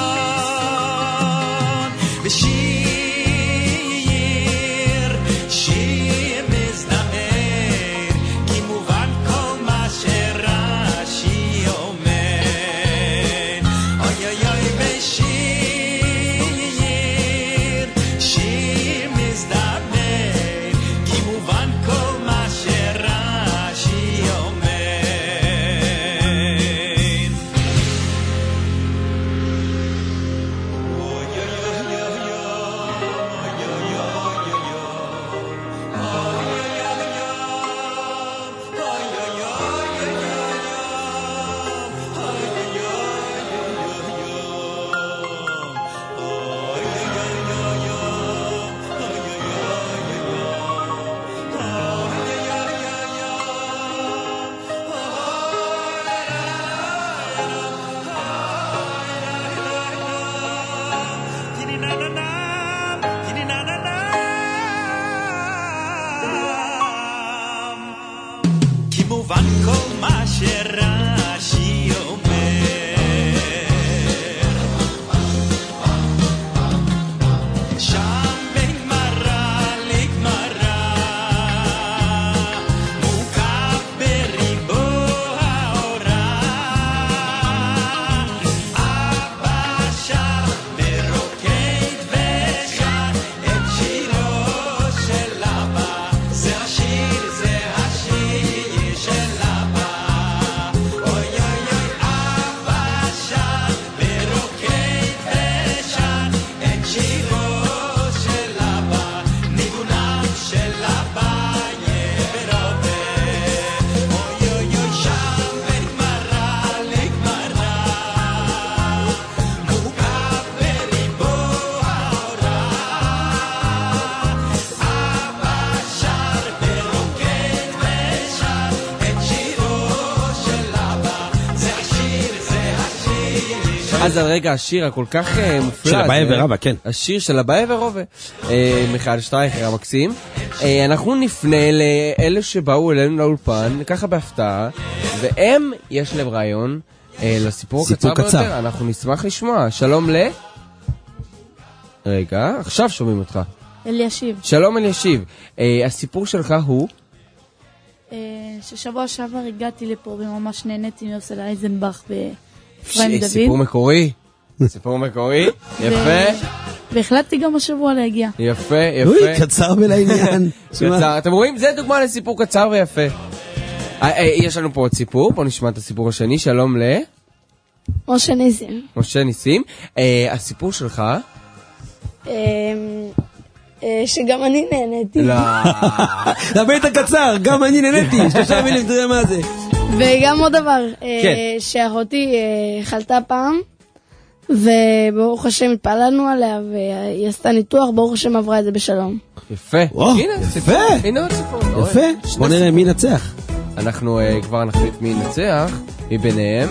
Speaker 3: ושיר שיר מזדמר כי מובן כל מה שרש"י אומר. אוי אוי אוי ושיר שיר מזדמר כי מובן כל מה שרש"י אומר. כי מובן כל מה שרש"י אומר. שם בין גמרא לגמרא מוקף בריבו האורה, אבא שר מרוקד ושר את שירו של אבא, זה השיר זה השיר של אבא. אוי אוי אוי אבא שר מרוקד ושר את שירו של אבא, ניגונם של אבא יברובה. אוי אוי אוי שם בין גמרא לגמרא מוקף בריבו האורה, אבא שר מרוקד ושר את שירו של אבא, זה השיר זה השיר.
Speaker 4: אז על רגע השיר הכל כך אה, מופלא.
Speaker 5: של אביי
Speaker 4: זה-
Speaker 5: ורבא, כן.
Speaker 4: השיר של אביי ורבא. אה, מיכאל שטרייכר המקסים. אה, אנחנו נפנה לאלה שבאו אלינו לאולפן, ככה בהפתעה, והם, יש להם רעיון אה, לסיפור
Speaker 5: סיפור
Speaker 4: הקצר
Speaker 5: קצר.
Speaker 4: ביותר. אנחנו נשמח לשמוע. שלום ל... רגע, עכשיו שומעים אותך.
Speaker 18: אלישיב.
Speaker 4: שלום אלישיב. אה, הסיפור שלך הוא...
Speaker 18: אה, ששבוע שעבר הגעתי לפה וממש נהניתי מיוסל אייזנבך ואפרים דוד.
Speaker 4: סיפור מקורי. סיפור מקורי. יפה.
Speaker 18: והחלטתי גם השבוע להגיע.
Speaker 4: יפה, יפה.
Speaker 5: אוי, קצר ולעניין.
Speaker 4: קצר. אתם רואים? זה דוגמה לסיפור קצר ויפה. אה, אה, יש לנו פה עוד סיפור, בוא נשמע את הסיפור השני. שלום ל...
Speaker 12: משה ניסים.
Speaker 4: משה ניסים. אה, הסיפור שלך...
Speaker 12: אה, אה, שגם אני נהניתי.
Speaker 4: לא.
Speaker 5: דבר את הקצר, גם אני נהניתי, שלושה מילים, תראה מה זה.
Speaker 12: וגם עוד דבר, אה,
Speaker 5: כן.
Speaker 12: שאחותי אה, חלתה פעם, וברוך השם התפעלנו עליה, והיא עשתה ניתוח, ברוך השם עברה את זה בשלום.
Speaker 4: יפה.
Speaker 5: וואו,
Speaker 4: הנה,
Speaker 5: יפה.
Speaker 4: סיפור. הנה עוד סיפור. אתה רואה?
Speaker 5: יפה,
Speaker 4: שני
Speaker 5: בוא נראה
Speaker 4: סיפורים.
Speaker 5: מי ינצח.
Speaker 4: אנחנו אה, כבר נחליט מי ינצח מביניהם.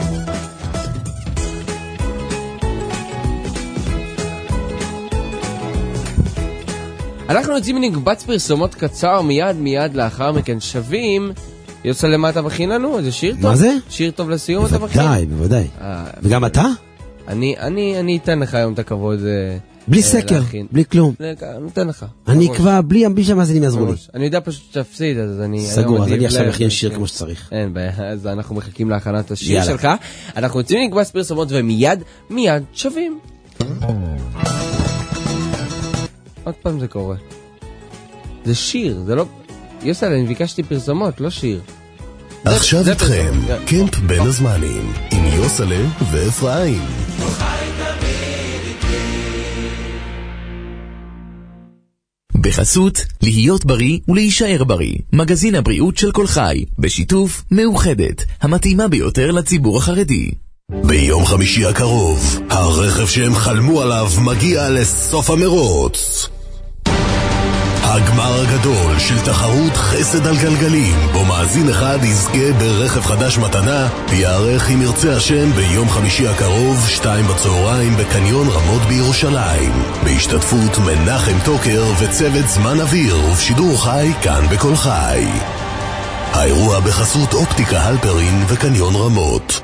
Speaker 4: אנחנו יוצאים מנקבץ פרסומות קצר, מיד מיד לאחר מכן שווים. יוצא למה אתה מכין לנו? זה שיר טוב?
Speaker 5: מה זה?
Speaker 4: שיר טוב לסיום אתה מכין?
Speaker 5: בוודאי, בוודאי.
Speaker 4: אה,
Speaker 5: וגם אתה?
Speaker 4: אני, אני, אני אתן לך היום את הכבוד. אה,
Speaker 5: בלי
Speaker 4: אה,
Speaker 5: סקר,
Speaker 4: להכין.
Speaker 5: בלי כלום.
Speaker 4: אני אתן לך.
Speaker 5: אני
Speaker 4: מראש.
Speaker 5: אקבע בלי בלי שהמאזינים יעזרו לי.
Speaker 4: מראש. אני יודע פשוט שתפסיד, אז אני...
Speaker 5: סגור,
Speaker 4: היום
Speaker 5: אז אני
Speaker 4: עדיף
Speaker 5: עכשיו
Speaker 4: ל-
Speaker 5: מכין שיר כמו שצריך.
Speaker 4: אין בעיה, אז אנחנו מחכים להכנת השיר
Speaker 5: יאללה.
Speaker 4: שלך. אנחנו יוצאים לנקבץ פרסומות ומיד, מיד שווים. עוד פעם זה קורה. זה שיר, זה לא... יוסל, אני ביקשתי פרסומות, לא שיר.
Speaker 16: עכשיו
Speaker 4: זה
Speaker 16: איתכם,
Speaker 4: פרסומות.
Speaker 16: קמפ בין הזמנים, עם יוסלה ואפרים.
Speaker 15: בחסות, להיות בריא ולהישאר בריא. מגזין הבריאות של כל חי, בשיתוף מאוחדת, המתאימה ביותר לציבור החרדי.
Speaker 16: ביום חמישי הקרוב, הרכב שהם חלמו עליו מגיע לסוף המרוץ. הגמר הגדול של תחרות חסד על גלגלים, בו מאזין אחד יזכה ברכב חדש מתנה, יערך אם ירצה השם ביום חמישי הקרוב, שתיים בצהריים בקניון רמות בירושלים, בהשתתפות מנחם טוקר וצוות זמן אוויר ובשידור חי כאן בכל חי. האירוע בחסות אופטיקה הלפרין וקניון רמות.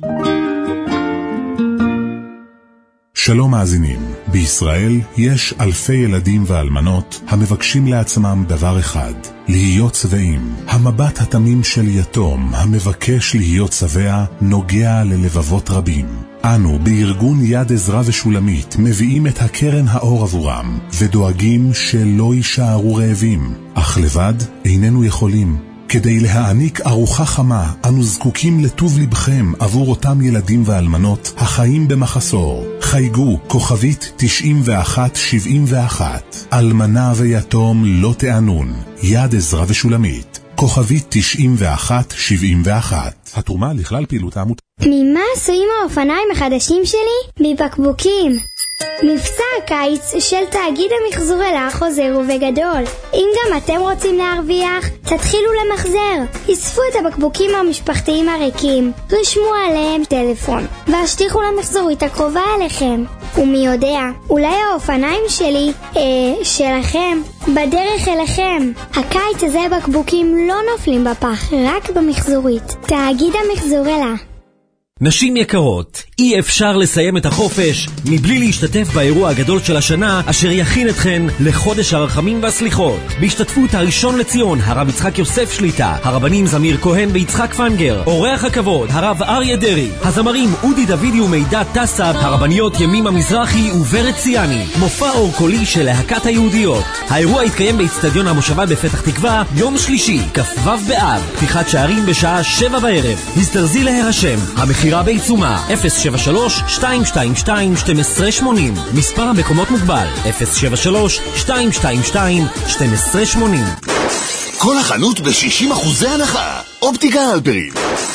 Speaker 11: שלום מאזינים, בישראל יש אלפי ילדים ואלמנות המבקשים לעצמם דבר אחד, להיות שבעים. המבט התמים של יתום המבקש להיות שבע נוגע ללבבות רבים. אנו בארגון יד עזרא ושולמית מביאים את הקרן האור עבורם ודואגים שלא יישארו רעבים, אך לבד איננו יכולים. כדי להעניק ארוחה חמה, אנו זקוקים לטוב לבכם עבור אותם ילדים ואלמנות החיים במחסור. חייגו כוכבית תשעים ואחת שבעים ואחת. אלמנה ויתום לא תענון. יד עזרא ושולמית. כוכבית תשעים ואחת שבעים ואחת. התרומה לכלל פעילות העמותה.
Speaker 19: ממה עשויים האופניים החדשים שלי? מבקבוקים. מבצע הקיץ של תאגיד המחזור אלה חוזר ובגדול. אם גם אתם רוצים להרוויח, תתחילו למחזר. אספו את הבקבוקים המשפחתיים הריקים, רשמו עליהם טלפון, והשליחו למחזורית הקרובה אליכם. ומי יודע, אולי האופניים שלי, אה, שלכם, בדרך אליכם. הקיץ הזה הבקבוקים לא נופלים בפח, רק במחזורית. תאגיד המחזור אלה.
Speaker 20: נשים יקרות, אי אפשר לסיים את החופש מבלי להשתתף באירוע הגדול של השנה אשר יכין אתכן לחודש הרחמים והסליחות. בהשתתפות הראשון לציון, הרב יצחק יוסף שליטה, הרבנים זמיר כהן ויצחק פנגר, אורח הכבוד, הרב אריה דרי, הזמרים אודי דוידי ומידע טסה, הרבניות ימימה מזרחי וברת ציאני, מופע אור קולי של להקת היהודיות. האירוע יתקיים באצטדיון המושבה בפתח תקווה יום שלישי, כ"ו באב, פתיחת שערים בשעה שבע בערב. הזדרזי להירשם, המחירה בעיצומה. אפס שבע שלוש שתיים שתיים שתיים שתים עשרה שמונים. מספר המקומות מוגבל אפס שבע שלוש שתיים שתיים שתיים שתים עשרה שמונים.
Speaker 16: כל החנות ב-שישים אחוזי הנחה. אופטיקה הלפרין.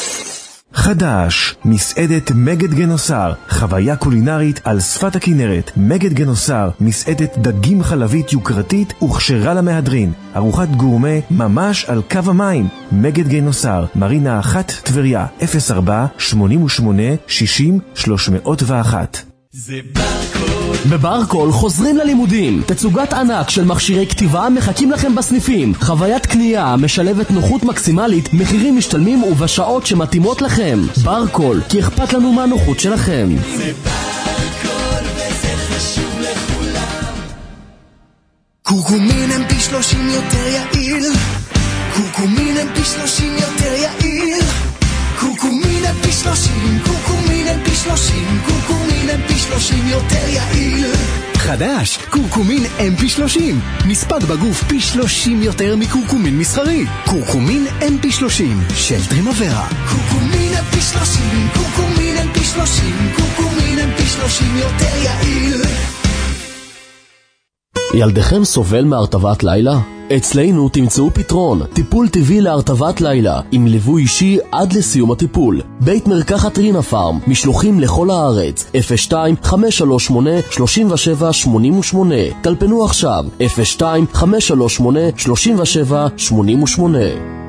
Speaker 2: חדש, מסעדת מגד גנוסר, חוויה קולינרית על שפת הכנרת. מגד גנוסר, מסעדת דגים חלבית יוקרתית וכשרה למהדרין. ארוחת גורמה ממש על קו המים. מגד גנוסר, מרינה אחת טבריה, אפס ארבע שמונים ושמונה שישים שלוש מאות ואחת.
Speaker 8: זה ברקול. בברקול חוזרים ללימודים. תצוגת ענק של מכשירי כתיבה מחכים לכם בסניפים. חוויית קנייה משלבת נוחות מקסימלית, מחירים משתלמים ובשעות שמתאימות לכם. ברקול, כי אכפת לנו מהנוחות שלכם.
Speaker 3: זה ברקול וזה חשוב לכולם.
Speaker 21: קורקומין הם פי שלושים יותר יעיל. קורקומין הם פי שלושים יותר יעיל. קורקומין הם פי שלושים. קורקומין הם פי שלושים. קורקומין הם פי שלושים יותר יעיל.
Speaker 22: חדש, קורקומין אם פי שלושים. מספק בגוף פי שלושים יותר מקורקומין מסחרי. קורקומין אם פי שלושים של טרימוורה.
Speaker 21: קורקומין אם פי שלושים. קורקומין אם פי שלושים. קורקומין אם פי שלושים יותר יעיל.
Speaker 8: ילדכם סובל מהרטבת לילה? אצלנו תמצאו פתרון, טיפול טבעי להרטבת לילה, עם ליווי אישי עד לסיום הטיפול. בית מרקחת רינה פארם, משלוחים לכל הארץ, אפס שתיים חמש שלוש שמונה שלושים ושבע שמונים ושמונה. טלפנו עכשיו, אפס שתיים חמש שלוש שמונה שלושים ושבע שמונים ושמונה.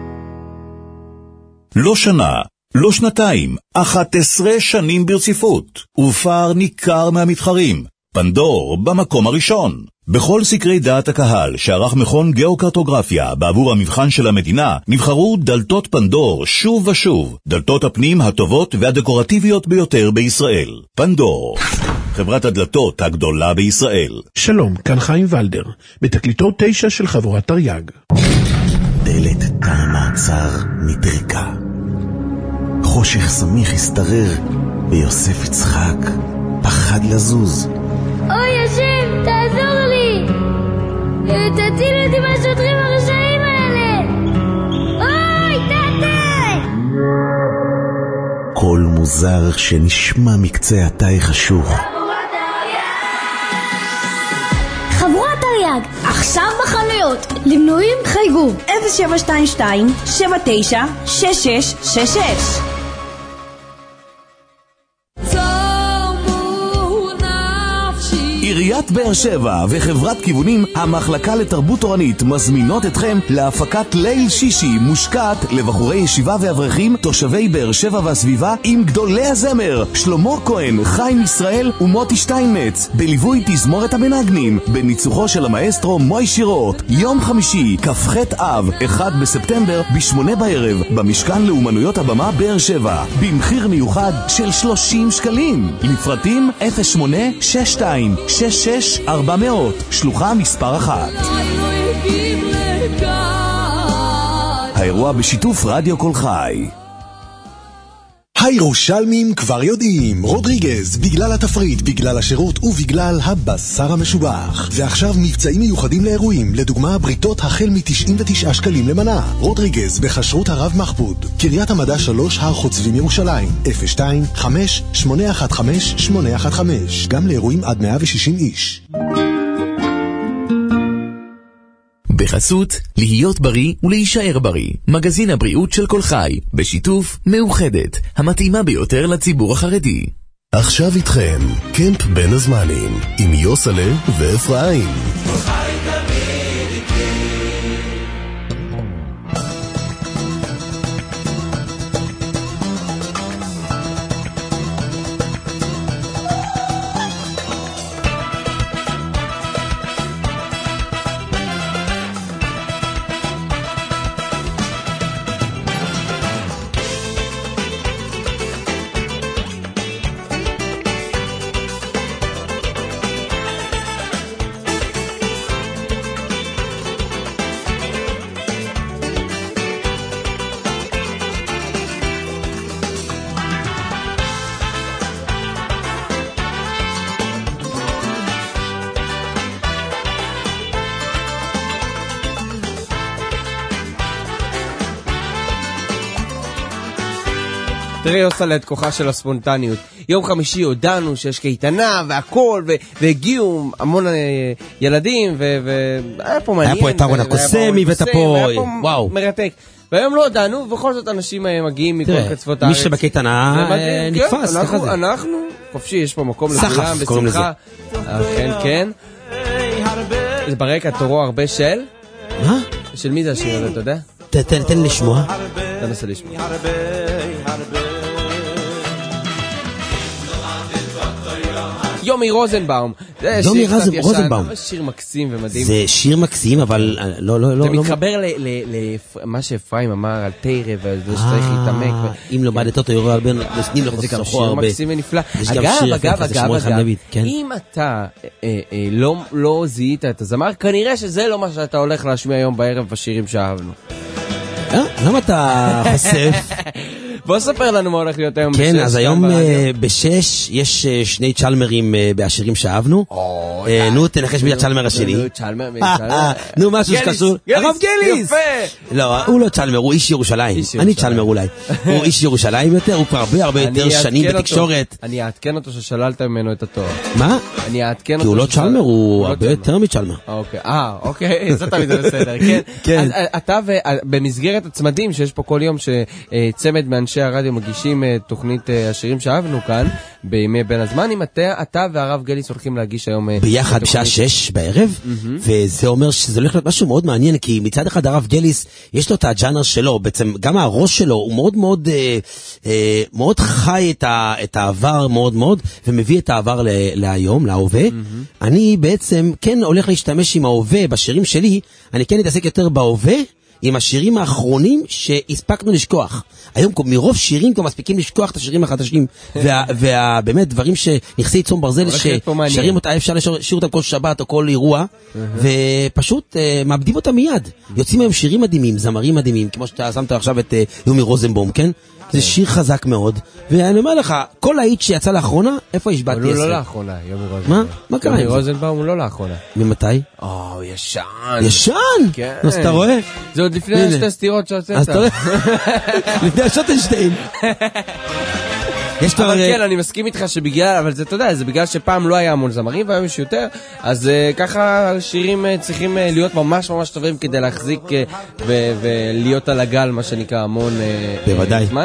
Speaker 23: לא שנה, לא שנתיים, אחת עשרה שנים ברציפות, ופער ניכר מהמתחרים. פנדור במקום הראשון. בכל סקרי דעת הקהל שערך מכון גיאוקרטוגרפיה בעבור המבחן של המדינה, נבחרו דלתות פנדור שוב ושוב, דלתות הפנים הטובות והדקורטיביות ביותר בישראל. פנדור, חברת הדלתות הגדולה בישראל.
Speaker 24: שלום, כאן חיים ולדר, בתקליטו תשע של חבורת תרי"ג.
Speaker 25: דלת תא המעצר נטרקה. חושך סמיך הסתרר, ויוסף יצחק פחד לזוז.
Speaker 19: אוי, השם, תעזור לי! תציל אותי מהשוטרים הרשעים האלה! אוי, תתה!
Speaker 25: קול מוזר שנשמע מקצה התא חשוך.
Speaker 19: חבורת תרי"ג,
Speaker 6: דייג, עכשיו בחנויות. למנויים חייגו אפס שבע שתיים שתיים שבע תשע שש שש שש שש.
Speaker 23: עיריית באר שבע וחברת כיוונים המחלקה לתרבות תורנית מזמינות אתכם להפקת ליל שישי מושקעת לבחורי ישיבה ואברכים תושבי באר שבע והסביבה עם גדולי הזמר שלמה כהן, חיים ישראל ומוטי שטיינמץ בליווי תזמורת המנגנים בניצוחו של המאסטרו מוי שירות. יום חמישי כ"ח אב אחד בספטמבר בשמונה בערב במשכן לאומנויות הבמה באר שבע במחיר מיוחד של שלושים שקלים. לפרטים אפס שמונה שש שתיים שש שש ארבע מאות שלוחה מספר אחת. האירוע בשיתוף רדיו כל חי.
Speaker 7: הירושלמים כבר יודעים, רודריגז, בגלל התפריט, בגלל השירות ובגלל הבשר המשובח. ועכשיו מבצעים מיוחדים לאירועים, לדוגמה בריתות החל מ-תשעים ותשעה שקלים למנה. רודריגז בחשרות הרב מחבוד, קריית המדע שלוש, הר חוצבים ירושלים, אפס שתיים חמש שמונה אחת חמש שמונה אחת חמש, גם לאירועים עד מאה ושישים איש.
Speaker 15: בחסות, להיות בריא ולהישאר בריא. מגזין הבריאות של כל חי, בשיתוף מאוחדת, המתאימה ביותר לציבור החרדי.
Speaker 16: עכשיו איתכם, קמפ בין הזמנים, עם יוסלה ואפרים.
Speaker 4: תראה יוסלה את כוחה של הספונטניות. יום חמישי הודענו שיש קייטנה והכל, והגיעו המון ילדים, והיה פה מעניין.
Speaker 5: היה פה את ארון הקוסמי ואת פה, וואו.
Speaker 4: מרתק. והיום לא הודענו, ובכל זאת אנשים מגיעים מכל קצוות הארץ.
Speaker 5: מי שבקייטנה נתפס.
Speaker 4: אנחנו, חופשי, יש פה מקום לכולם, בשמחה. כן, כן. זה ברקע תורו הרבה של?
Speaker 5: מה?
Speaker 4: של מי זה השיר הזה, אתה יודע?
Speaker 5: תן לשמוע.
Speaker 4: תנסה לשמוע. יומי רוזנבאום.
Speaker 5: יומי רוזנבאום.
Speaker 4: שיר מקסים ומדהים.
Speaker 5: זה שיר מקסים, אבל לא, לא, לא.
Speaker 4: זה מתחבר למה שאפרים אמר על תירה, וזה שצריך להתעמק.
Speaker 5: אם לא בעדת אותו, יורה הרבה, נוסנים לך סוחו הרבה.
Speaker 4: שיר מקסים ונפלא. אגב, אגב, אגב, אגב, אם אתה לא זיהית את הזמר, כנראה שזה לא מה שאתה הולך להשמיע היום בערב בשירים שאהבנו.
Speaker 5: למה אתה חושף?
Speaker 4: בוא ספר לנו מה הולך להיות היום בשש.
Speaker 5: כן, אז היום בשש יש שני צ'למרים בהשירים שאהבנו. נו, תנחש מי הצ'למר השני.
Speaker 4: נו, צ'למר, מי
Speaker 5: צ'למר? נו, משהו שקשור. הרב גליס! יפה! לא, הוא לא צ'למר, הוא איש ירושלים. אני צ'למר אולי. הוא איש ירושלים יותר, הוא כבר הרבה הרבה יותר שנים בתקשורת.
Speaker 4: אני אעדכן אותו ששללת ממנו את התואר.
Speaker 5: מה?
Speaker 4: אני אעדכן אותו.
Speaker 5: כי הוא לא צ'למר, הוא הרבה יותר מצ'למר.
Speaker 4: אוקיי, אה, אוקיי, זאת תמיד זה בסדר, כן. אז אתה במסגרת הצמדים שיש פה כל יום שצמד מאנשי הרדיו מגישים תוכנית השירים שאהבנו כאן בימי בין הזמנים, אתה, אתה והרב גליס הולכים להגיש היום
Speaker 5: ביחד בשעה שש בערב, וזה אומר שזה הולך להיות משהו מאוד מעניין, כי מצד אחד הרב גליס יש לו את הג'אנר שלו, בעצם גם הראש שלו הוא מאוד מאוד מאוד חי את העבר מאוד מאוד, ומביא את העבר להיום, להווה. אני בעצם כן הולך להשתמש עם ההווה בשירים שלי, אני כן אתעסק יותר בהווה עם השירים האחרונים שהספקנו לשכוח. היום מרוב שירים כבר מספיקים לשכוח את השירים החדשים, ובאמת דברים שנכסי צום ברזל ששרים אותה, אפשר לשיר אותם כל שבת או כל אירוע, ופשוט מאבדים אותם מיד. יוצאים היום שירים מדהימים, זמרים מדהימים, כמו שאתה שמת עכשיו את יומי רוזנבאום, כן? זה שיר חזק מאוד, ואני אומר לך, כל האיט שיצא לאחרונה, איפה השבעתי עשרה?
Speaker 4: הוא לא לאחרונה, יומי רוזנבאום.
Speaker 5: מה? מה קרה?
Speaker 4: יומי רוזנבאום הוא לא לאחרונה.
Speaker 5: ממתי?
Speaker 4: או, ישן.
Speaker 5: ישן?
Speaker 4: כן.
Speaker 5: אז אתה רואה?
Speaker 4: זה עוד לפני שתי סתירות שהוצאת.
Speaker 5: אז אתה רואה? לפני השוטנשטיין. יש כבר...
Speaker 4: אבל כן, אני מסכים איתך שבגלל, אבל זה, אתה יודע, זה בגלל שפעם לא היה המון זמרים, והיום יש יותר, אז ככה שירים צריכים להיות ממש ממש טובים כדי להחזיק ולהיות על הגל, מה שנקרא, המון זמן.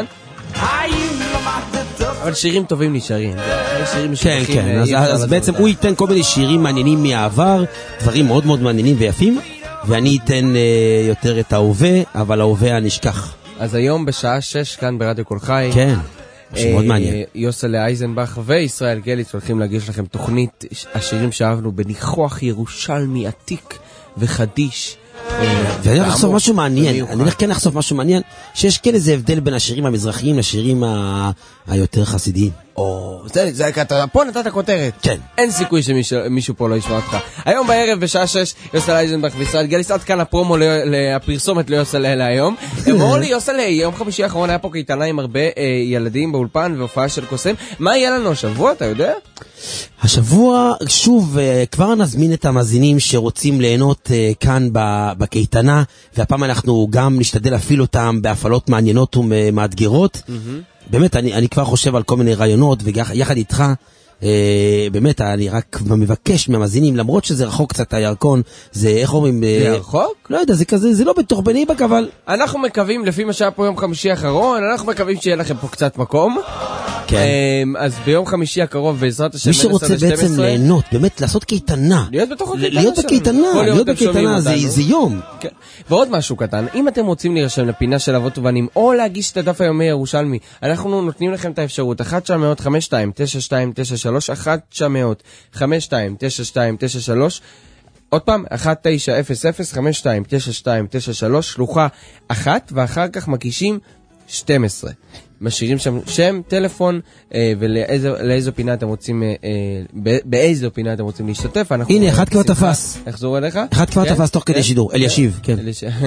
Speaker 4: אבל שירים טובים נשארים.
Speaker 5: כן, כן, אז בעצם הוא ייתן כל מיני שירים מעניינים מהעבר, דברים מאוד מאוד מעניינים ויפים, ואני אתן יותר את ההווה, אבל ההווה הנשכח.
Speaker 4: אז היום בשעה שש כאן ברדיו כל חי.
Speaker 5: כן, מאוד מעניין.
Speaker 4: יוסלה אייזנבך וישראל גליץ הולכים להגיש לכם תוכנית השירים שאהבנו בניחוח ירושלמי עתיק וחדיש.
Speaker 5: ואני הולך לחשוף משהו מעניין, אני הולך כן לחשוף משהו מעניין, שיש כן איזה הבדל בין השירים המזרחיים לשירים היותר חסידיים.
Speaker 4: או, זה, פה נתת כותרת.
Speaker 5: כן.
Speaker 4: אין סיכוי שמישהו פה לא ישמע אותך. היום בערב בשעה שש, יוסלה אייזנבך וישראל גליץ, עד כאן הפרומו לפרסומת ליוסלה להיום. אמור לי, יוסלה, יום חמישי האחרון היה פה קייטנה עם הרבה ילדים באולפן והופעה של קוסם. מה יהיה לנו השבוע, אתה יודע?
Speaker 5: השבוע, שוב, כבר נזמין את המאזינים שרוצים ליהנות כאן בקייטנה, והפעם אנחנו גם נשתדל להפעיל אותם בהפעלות מעניינות ומאתגרות. באמת, אני, אני כבר חושב על כל מיני רעיונות, ויחד איתך, אה, באמת, אני רק מבקש מהמאזינים, למרות שזה רחוק קצת הירקון, זה, איך אומרים...
Speaker 4: זה אה, רחוק?
Speaker 5: לא יודע, זה כזה, זה לא בתוך בני בק, אבל...
Speaker 4: אנחנו מקווים, לפי מה שהיה פה יום חמישי האחרון, אנחנו מקווים שיהיה לכם פה קצת מקום.
Speaker 5: כן.
Speaker 4: אה, אז ביום חמישי הקרוב, בעזרת השם...
Speaker 5: מי שרוצה בעצם ליהנות, באמת, לעשות קייטנה.
Speaker 4: להיות בתוך הקייטנה.
Speaker 5: להיות בקייטנה, להיות בקייטנה, זה, זה יום.
Speaker 4: כן. ועוד משהו קטן, אם אתם רוצים להירשם לפינה של אבות ובנים, או להגיש את הדף היומי ירושלמי, אנחנו נותנים לכם את האפשרות, אחת תשע מאות חמש שתיים תשע שתיים תשע שלוש, אחת תשע מאות חמש שתיים תשע שתיים תשע שלוש, עוד פעם, אחת תשע אפס אפס חמש שתיים תשע שתיים תשע שלוש, שלוחה אחת, ואחר כך מקישים שתים עשרה. משאירים שם שם, טלפון, אה, ולאיזו פינה אתם רוצים, אה, באיזו פינה אתם רוצים להשתתף.
Speaker 5: הנה, אחד כבר תפס.
Speaker 4: אחזור אליך?
Speaker 5: אחד כבר תפס תוך כדי שידור, אל ישיב, כן.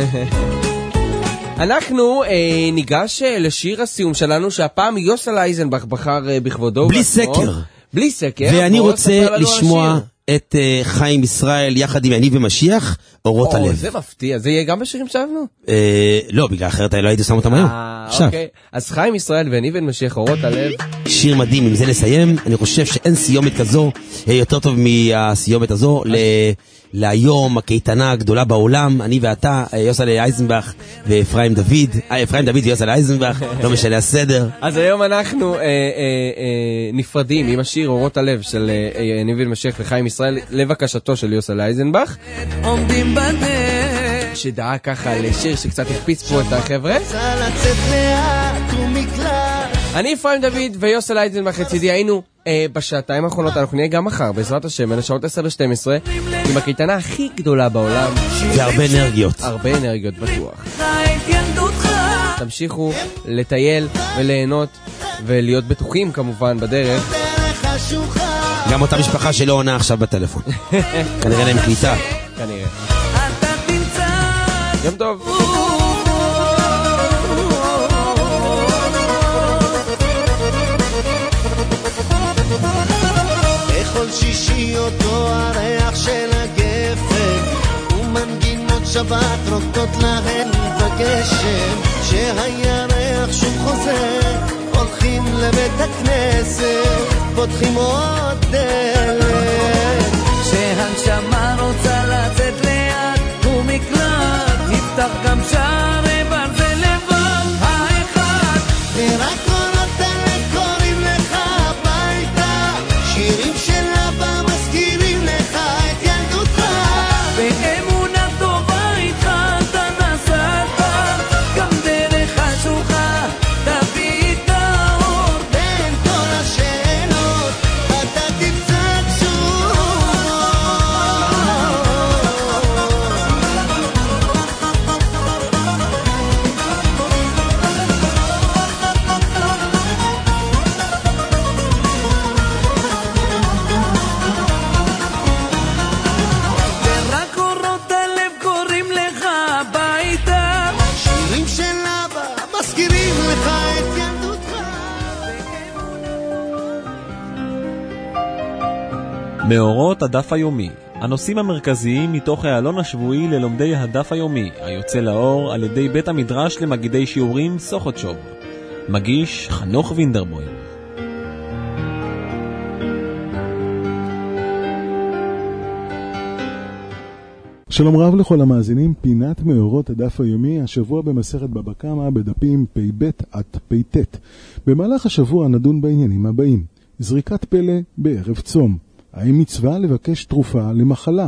Speaker 4: אנחנו אה, ניגש לשיר הסיום שלנו, שהפעם יוסלה אייזנבך בחר אה, בכבודו.
Speaker 5: בלי סקר.
Speaker 4: בלי סקר.
Speaker 5: ואני רוצה לשמוע את uh, חיים ישראל יחד עם אני ומשיח, אורות הלב.
Speaker 4: זה מפתיע, זה יהיה גם בשירים שאהבנו?
Speaker 5: Uh, לא, בגלל אחרת לא הייתי שם אותם היום.
Speaker 4: עכשיו. אוקיי, אז חיים ישראל ואני ומשיח, אורות הלב.
Speaker 5: שיר מדהים, עם זה נסיים. אני חושב שאין סיומת כזו, יותר טוב מהסיומת הזו, ל... להיום הקייטנה הגדולה בעולם, אני ואתה, יוסלה אייזנבך ואפרים דוד, אה, אפרים דוד ויוסלה אייזנבך, לא משנה הסדר.
Speaker 4: אז היום אנחנו אה, אה, אה, נפרדים עם השיר אורות הלב של אה, אני ומשיח וחיים ישראל, לבקשתו של יוסלה אייזנבך. עומדים בדרך. שדעה ככה לשיר שקצת הקפיץ פה את החבר'ה. אני אפרים דוד ויוסלה אייזנבך לצידי, היינו אה, בשעתיים האחרונות, אנחנו נהיה גם מחר בעזרת השם, לשעות עשר ושתים עשרה, עם הקייטנה הכי גדולה בעולם.
Speaker 5: והרבה אנרגיות.
Speaker 4: הרבה אנרגיות בטוח. תמשיכו לטייל וליהנות ולהיות בטוחים כמובן בדרך.
Speaker 5: גם אותה משפחה שלא עונה עכשיו בטלפון. כנראה להם קליטה.
Speaker 4: כנראה. יום טוב.
Speaker 21: בכל שישי אותו הריח של הגפן ומנגינות שבת רוקדות להן בגשם, שהירח שוב חוזר, הולכים לבית הכנסת, פותחים עוד דלת, שהנשמה רוצה לצאת לאט ומקלט, נפתח גם שערי ברזל לבד האחד, ורק קורות הלב קוראים לך הביתה, שירים של אבא מזכירים לך את ילדותך, באמונה טובה איתך אתה נסעת, גם דרך חשוכה תביא את האור, בין כל השאלות אתה תמצא תשובות. ורק אורות הלב קוראים לך הביתה, שירים של אבא מזכירים לך את ילדותך.
Speaker 1: מאורות הדף היומי, הנושאים המרכזיים מתוך העלון השבועי ללומדי הדף היומי, היוצא לאור על ידי בית המדרש למגידי שיעורים סוכותשוב. מגיש חנוך וינדרבוים.
Speaker 9: שלום רב לכל המאזינים, פינת מאורות הדף היומי, השבוע במסכת בבא קמא בדפים פ"ב עד פ"ט. במהלך השבוע נדון בעניינים הבאים: זריקת פלא בערב צום, האם מצווה לבקש תרופה למחלה,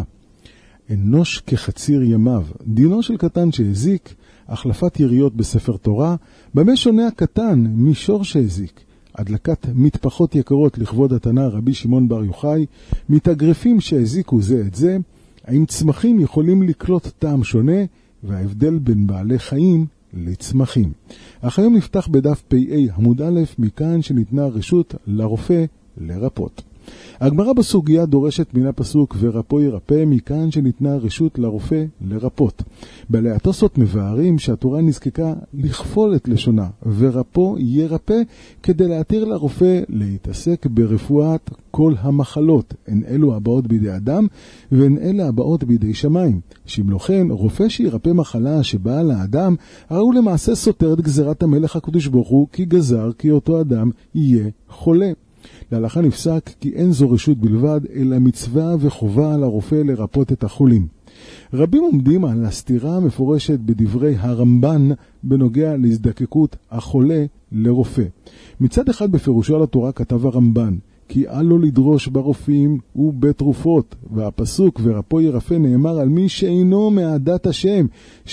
Speaker 9: אנוש כחציר ימיו, דינו של קטן שהזיק, החלפת יריות בספר תורה, במה שונה הקטן משור שהזיק, הדלקת מטפחות יקרות לכבוד התנא רבי שמעון בר יוחאי, מתאגרפים שהזיקו זה את זה, האם צמחים יכולים לקלוט טעם שונה, וההבדל בין בעלי חיים לצמחים. אך היום נפתח בדף פ"א עמוד א', מכאן שניתנה רשות לרופא לרפות. הגמרא בסוגיה דורשת מן הפסוק ורפו ירפא, מכאן שניתנה רשות לרופא לרפות. בעלי התוספות מבארים שהתורה נזקקה לכפול את לשונה ורפו ירפא, כדי להתיר לרופא להתעסק ברפואת כל המחלות, הן אלו הבאות בידי אדם והן אלה הבאות בידי שמיים. שאם לא כן, רופא שירפא מחלה שבאה לאדם, הרי הוא למעשה סותר את גזירת המלך הקדוש ברוך הוא, כי גזר כי אותו אדם יהיה חולה. להלכה נפסק כי אין זו רשות בלבד, אלא מצווה וחובה על הרופא לרפות את החולים. רבים עומדים על הסתירה המפורשת בדברי הרמב"ן בנוגע להזדקקות החולה לרופא. מצד אחד בפירושו על התורה כתב הרמב"ן כי אל לו לדרוש ברופאים ובתרופות, והפסוק ורפו ירפא נאמר על מי שאינו מעדת השם,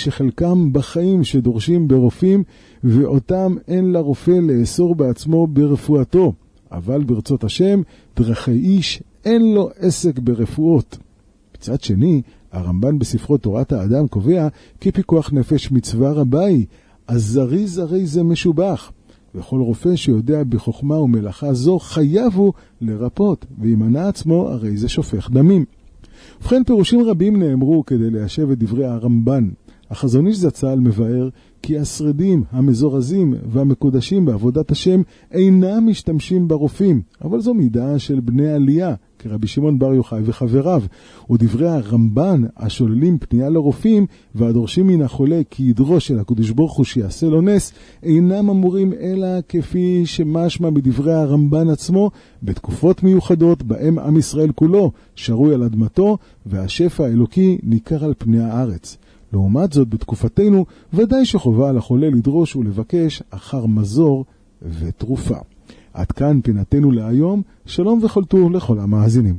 Speaker 9: שחלקם בחיים שדורשים ברופאים, ואותם אין לרופא לאסור בעצמו ברפואתו. אבל ברצות השם, דרכי איש אין לו עסק ברפואות. מצד שני, הרמב"ן בספרו תורת האדם קובע כי פיקוח נפש מצווה רבה היא, אז זרי זרי זה משובח. וכל רופא שיודע בחוכמה ומלאכה זו חייב הוא לרפות, וימנע עצמו הרי זה שופך דמים. ובכן, פירושים רבים נאמרו כדי ליישב את דברי הרמב"ן. החזון איש זצ"ל מבאר כי השרידים, המזורזים והמקודשים בעבודת השם אינם משתמשים ברופאים, אבל זו מידה של בני עלייה, כרבי שמעון בר יוחאי וחבריו. ודברי הרמב"ן השוללים פנייה לרופאים והדורשים מן החולה כי ידרוש אל הקדוש ברוך הוא שיעשה לו נס, אינם אמורים אלא כפי שמשמע בדברי הרמב"ן עצמו, בתקופות מיוחדות בהם עם ישראל כולו שרוי על אדמתו והשפע האלוקי ניכר על פני הארץ. לעומת זאת, בתקופתנו ודאי שחובה על החולה לדרוש ולבקש אחר מזור ותרופה. עד כאן פינתנו להיום, שלום וכל טוב לכל המאזינים.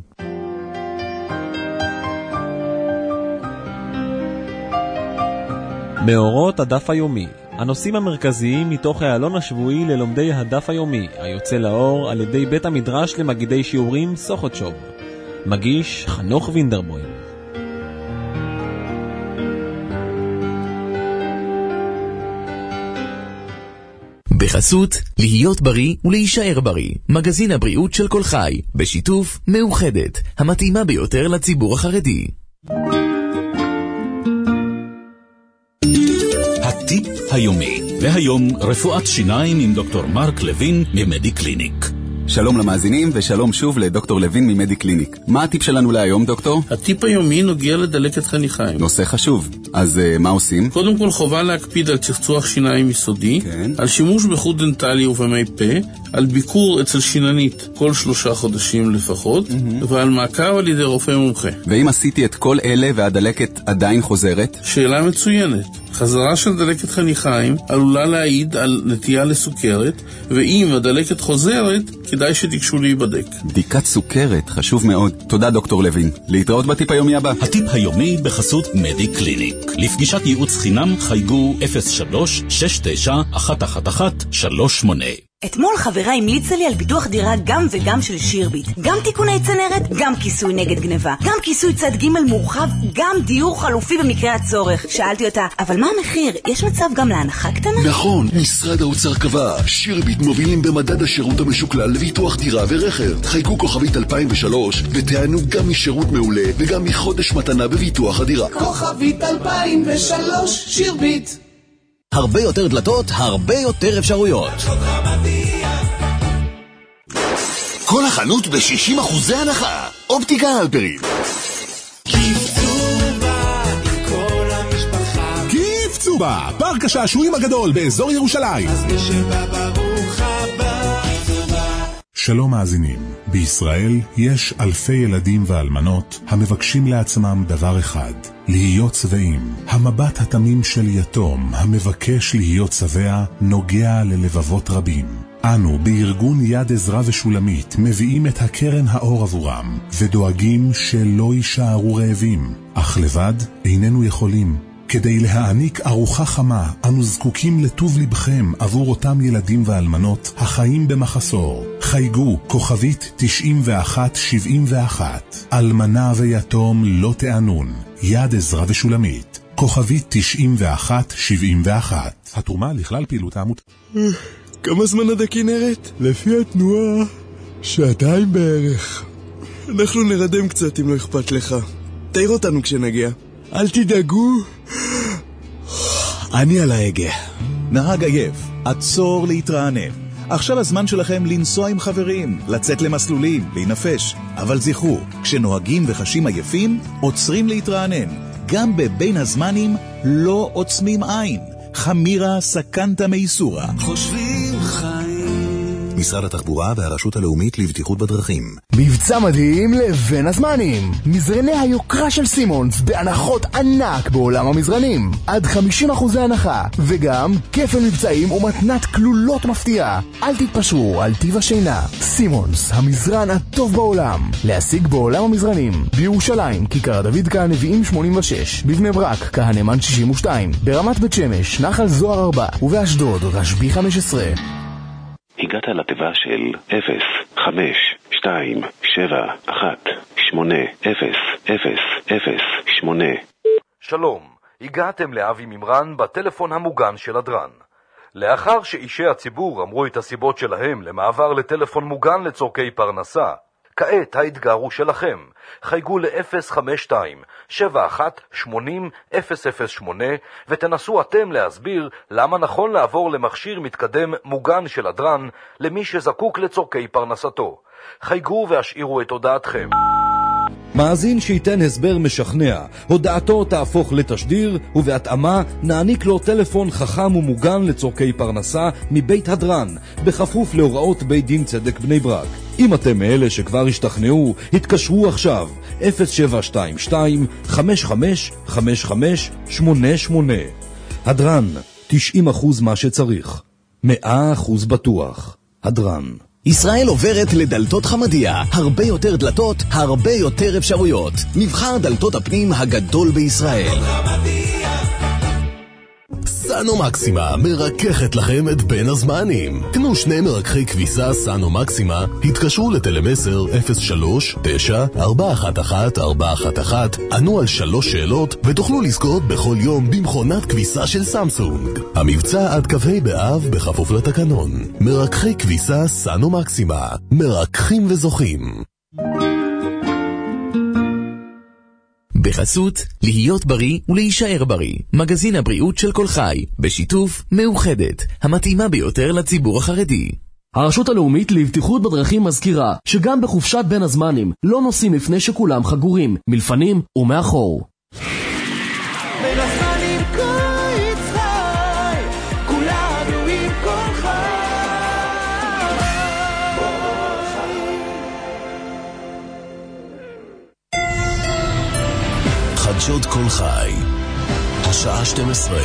Speaker 1: מאורות הדף היומי, הנושאים המרכזיים מתוך העלון השבועי ללומדי הדף היומי, היוצא לאור על ידי בית המדרש למגידי שיעורים סוכותשוב. מגיש חנוך וינדרבוים.
Speaker 15: בחסות, להיות בריא ולהישאר בריא. מגזין הבריאות של כל חי, בשיתוף מאוחדת, המתאימה ביותר לציבור החרדי.
Speaker 23: הטיפ היומי, והיום רפואת שיניים עם דוקטור מרק לוין ממדי קליניק.
Speaker 10: שלום למאזינים ושלום שוב לדוקטור לוין ממדי קליניק. מה הטיפ שלנו להיום, דוקטור?
Speaker 13: הטיפ היומי נוגע לדלקת חניכיים.
Speaker 10: נושא חשוב. אז uh, מה עושים?
Speaker 13: קודם כל חובה להקפיד על צחצוח שיניים יסודי, כן. על שימוש בחוט דנטלי ובמי פה, על ביקור אצל שיננית כל שלושה חודשים לפחות, mm-hmm. ועל מעקב על ידי רופא מומחה.
Speaker 10: ואם עשיתי את כל אלה והדלקת עדיין חוזרת?
Speaker 13: שאלה מצוינת. חזרה של דלקת חניכיים עלולה להעיד על נטייה לסוכרת, ואם הדלקת חוזרת, כדאי שתיגשו להיבדק.
Speaker 10: בדיקת סוכרת, חשוב מאוד. תודה דוקטור לוין. להתראות בטיפ היומי הבא.
Speaker 23: הטיפ היומי בחסות מדי קליניק. לפגישת ייעוץ חינם חייגו אפס שלוש שש תשע אחת אחת אחת שלוש שמונה.
Speaker 14: אתמול חברה המליצה לי על ביטוח דירה גם וגם של שירביט. גם תיקוני צנרת, גם כיסוי נגד גניבה. גם כיסוי צד ג' מורחב, גם דיור חלופי במקרה הצורך. שאלתי אותה, אבל מה המחיר? יש מצב גם להנחה קטנה?
Speaker 17: נכון, משרד האוצר קבע. שירביט מובילים במדד השירות המשוקלל לביטוח דירה ורכב. חייגו כוכבית אלפיים ושלוש ותענו גם משירות מעולה וגם מחודש מתנה בביטוח הדירה.
Speaker 21: כוכבית אלפיים ושלוש, שירביט.
Speaker 20: הרבה יותר דלתות, הרבה יותר אפשרויות.
Speaker 17: כל החנות ב-שישים אחוזי הנחה. אופטיקה הלפרין.
Speaker 21: כיף צובה עם כל המשפחה.
Speaker 26: כיף צובה, פארק השעשועים הגדול באזור ירושלים.
Speaker 21: אז מי שבא ברוך הבא.
Speaker 9: שלום מאזינים, בישראל יש אלפי ילדים ואלמנות המבקשים לעצמם דבר אחד, להיות שבעים. המבט התמים של יתום המבקש להיות שבע נוגע ללבבות רבים. אנו בארגון יד עזרא ושולמית מביאים את הקרן האור עבורם ודואגים שלא יישארו רעבים, אך לבד איננו יכולים. כדי להעניק ארוחה חמה, אנו זקוקים לטוב לבכם עבור אותם ילדים ואלמנות החיים במחסור. חייגו כוכבית תשעים ואחת שבעים ואחת. אלמנה ויתום לא תענון. יד עזרא ושולמית. כוכבית תשעים ואחת שבעים ואחת. התרומה לכלל פעילות העמותה.
Speaker 2: כמה זמן עד הכנרת? לפי התנועה, שעתיים בערך. אנחנו נרדם קצת אם לא אכפת לך. תאיר אותנו כשנגיע. אל תדאגו. אני על ההגה.
Speaker 23: נהג עייף, עצור להתרענן. עכשיו הזמן שלכם לנסוע עם חברים, לצאת למסלולים, להינפש. אבל זכרו, כשנוהגים וחשים עייפים, עוצרים להתרענן. גם בבין הזמנים לא עוצמים עין. חמירה סכנת מייסורה.
Speaker 21: חושבים חיים.
Speaker 23: משרד התחבורה והרשות הלאומית לבטיחות בדרכים.
Speaker 22: מבצע מדהים לבין הזמנים. מזרני היוקרה של סימונס בהנחות ענק בעולם המזרנים. עד חמישים אחוז הנחה. וגם כפל מבצעים ומתנת כלולות מפתיעה. אל תתפשרו על טיב השינה. סימונס, המזרן הטוב בעולם. להשיג בעולם המזרנים. בירושלים, כיכר דוד כהנביאים שמונים ושש. בבני ברק, כהנמן שישים ושתיים. ברמת בית שמש, נחל זוהר ארבע. ובאשדוד, רשב"י חמש עשרה.
Speaker 3: הגעת לתיבה של אפס, חמש, שתיים, שבע, אחת, שמונה, אפס, אפס, אפס, שמונה.
Speaker 11: שלום, הגעתם לאבי ממרן בטלפון המוגן של הדרן. לאחר שאישי הציבור אמרו את הסיבות שלהם למעבר לטלפון מוגן לצורכי פרנסה, כעת האתגר הוא שלכם. חייגו ל-אפס חמש שתיים שבע אחת שמונים אפס אפס שמונה ותנסו אתם להסביר למה נכון לעבור למכשיר מתקדם מוגן של הדרן למי שזקוק לצורכי פרנסתו. חייגו והשאירו את הודעתכם.
Speaker 12: מאזין שייתן הסבר משכנע, הודעתו תהפוך לתשדיר, ובהתאמה נעניק לו טלפון חכם ומוגן לצורכי פרנסה מבית הדרן, בכפוף להוראות בית דין צדק בני ברק. אם אתם מאלה שכבר השתכנעו, התקשרו עכשיו, אפס שבע שתיים שתיים חמש חמש חמש חמש שמונה שמונה. הדרן, תשעים אחוז מה שצריך, מאה אחוז בטוח. הדרן.
Speaker 22: ישראל עוברת לדלתות חמדיה, הרבה יותר דלתות, הרבה יותר אפשרויות. מבחר דלתות הפנים הגדול בישראל.
Speaker 17: סאנו מקסימה מרככת לכם את בין הזמנים. קנו שני מרככי כביסה סאנו מקסימה, התקשרו לטלמסר אפס שלוש תשע ארבע אחת אחת ארבע אחת אחת, ענו על שלוש שאלות ותוכלו לזכות בכל יום במכונת כביסה של סמסונג. המבצע עד כ"ה באב בכפוף לתקנון. מרככי כביסה סאנו מקסימה, מרככים וזוכים.
Speaker 15: בחסות, להיות בריא ולהישאר בריא. מגזין הבריאות של כל חי, בשיתוף מאוחדת, המתאימה ביותר לציבור החרדי.
Speaker 8: הרשות הלאומית לבטיחות בדרכים מזכירה שגם בחופשת בין הזמנים לא נוסעים לפני שכולם חגורים, מלפנים ומאחור.
Speaker 21: בין הזמנים קיץ חי, כולנו עם כל חי.
Speaker 17: חדשות כל חי, השעה שתים עשרה.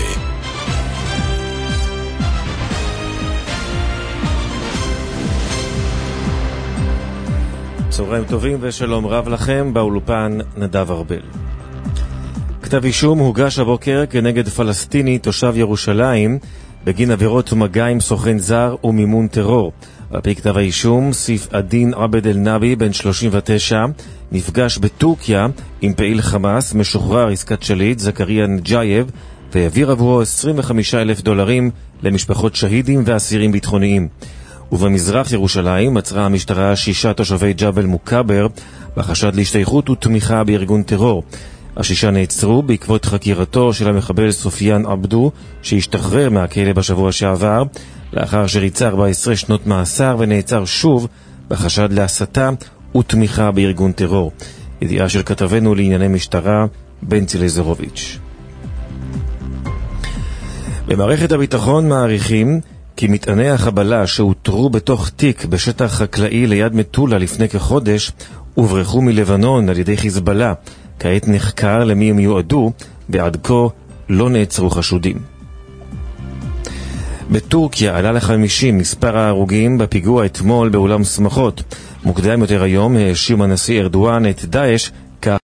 Speaker 1: צהריים טובים ושלום רב לכם, באולפן נדב ארבל. כתב אישום הוגש הבוקר כנגד פלסטיני תושב ירושלים בגין עבירות מגע עם סוכן זר ומימון טרור. על פי כתב האישום, סיף א-דין עבד אל-נבי בן שלושים ותשע נפגש בטורקיה עם פעיל חמאס משוחרר עסקת שליט זכריה נג'ייב והעביר עבורו עשרים וחמישה אלף דולרים למשפחות שהידים ואסירים ביטחוניים. ובמזרח ירושלים מצרה המשטרה שישה תושבי ג'בל מוקבר בחשד להשתייכות ותמיכה בארגון טרור. השישה נעצרו בעקבות חקירתו של המחבל סופיאן עבדו שהשתחרר מהכלא בשבוע שעבר לאחר שריצה ארבע עשרה שנות מאסר ונעצר שוב בחשד להסתה ותמיכה בארגון טרור. ידיעה של כתבנו לענייני משטרה בנצי לזרוביץ'. במערכת הביטחון מעריכים
Speaker 6: כי מטעני החבלה שאותרו בתוך תיק בשטח חקלאי ליד מטולה לפני כחודש הוברחו מלבנון על ידי חיזבאללה. כעת נחקר למי הם יועדו, בעד כה לא נעצרו חשודים. בטורקיה עלה ל-חמישים מספר ההרוגים בפיגוע אתמול באולם שמחות. מוקדם יותר היום האשים הנשיא ארדואן את דאעש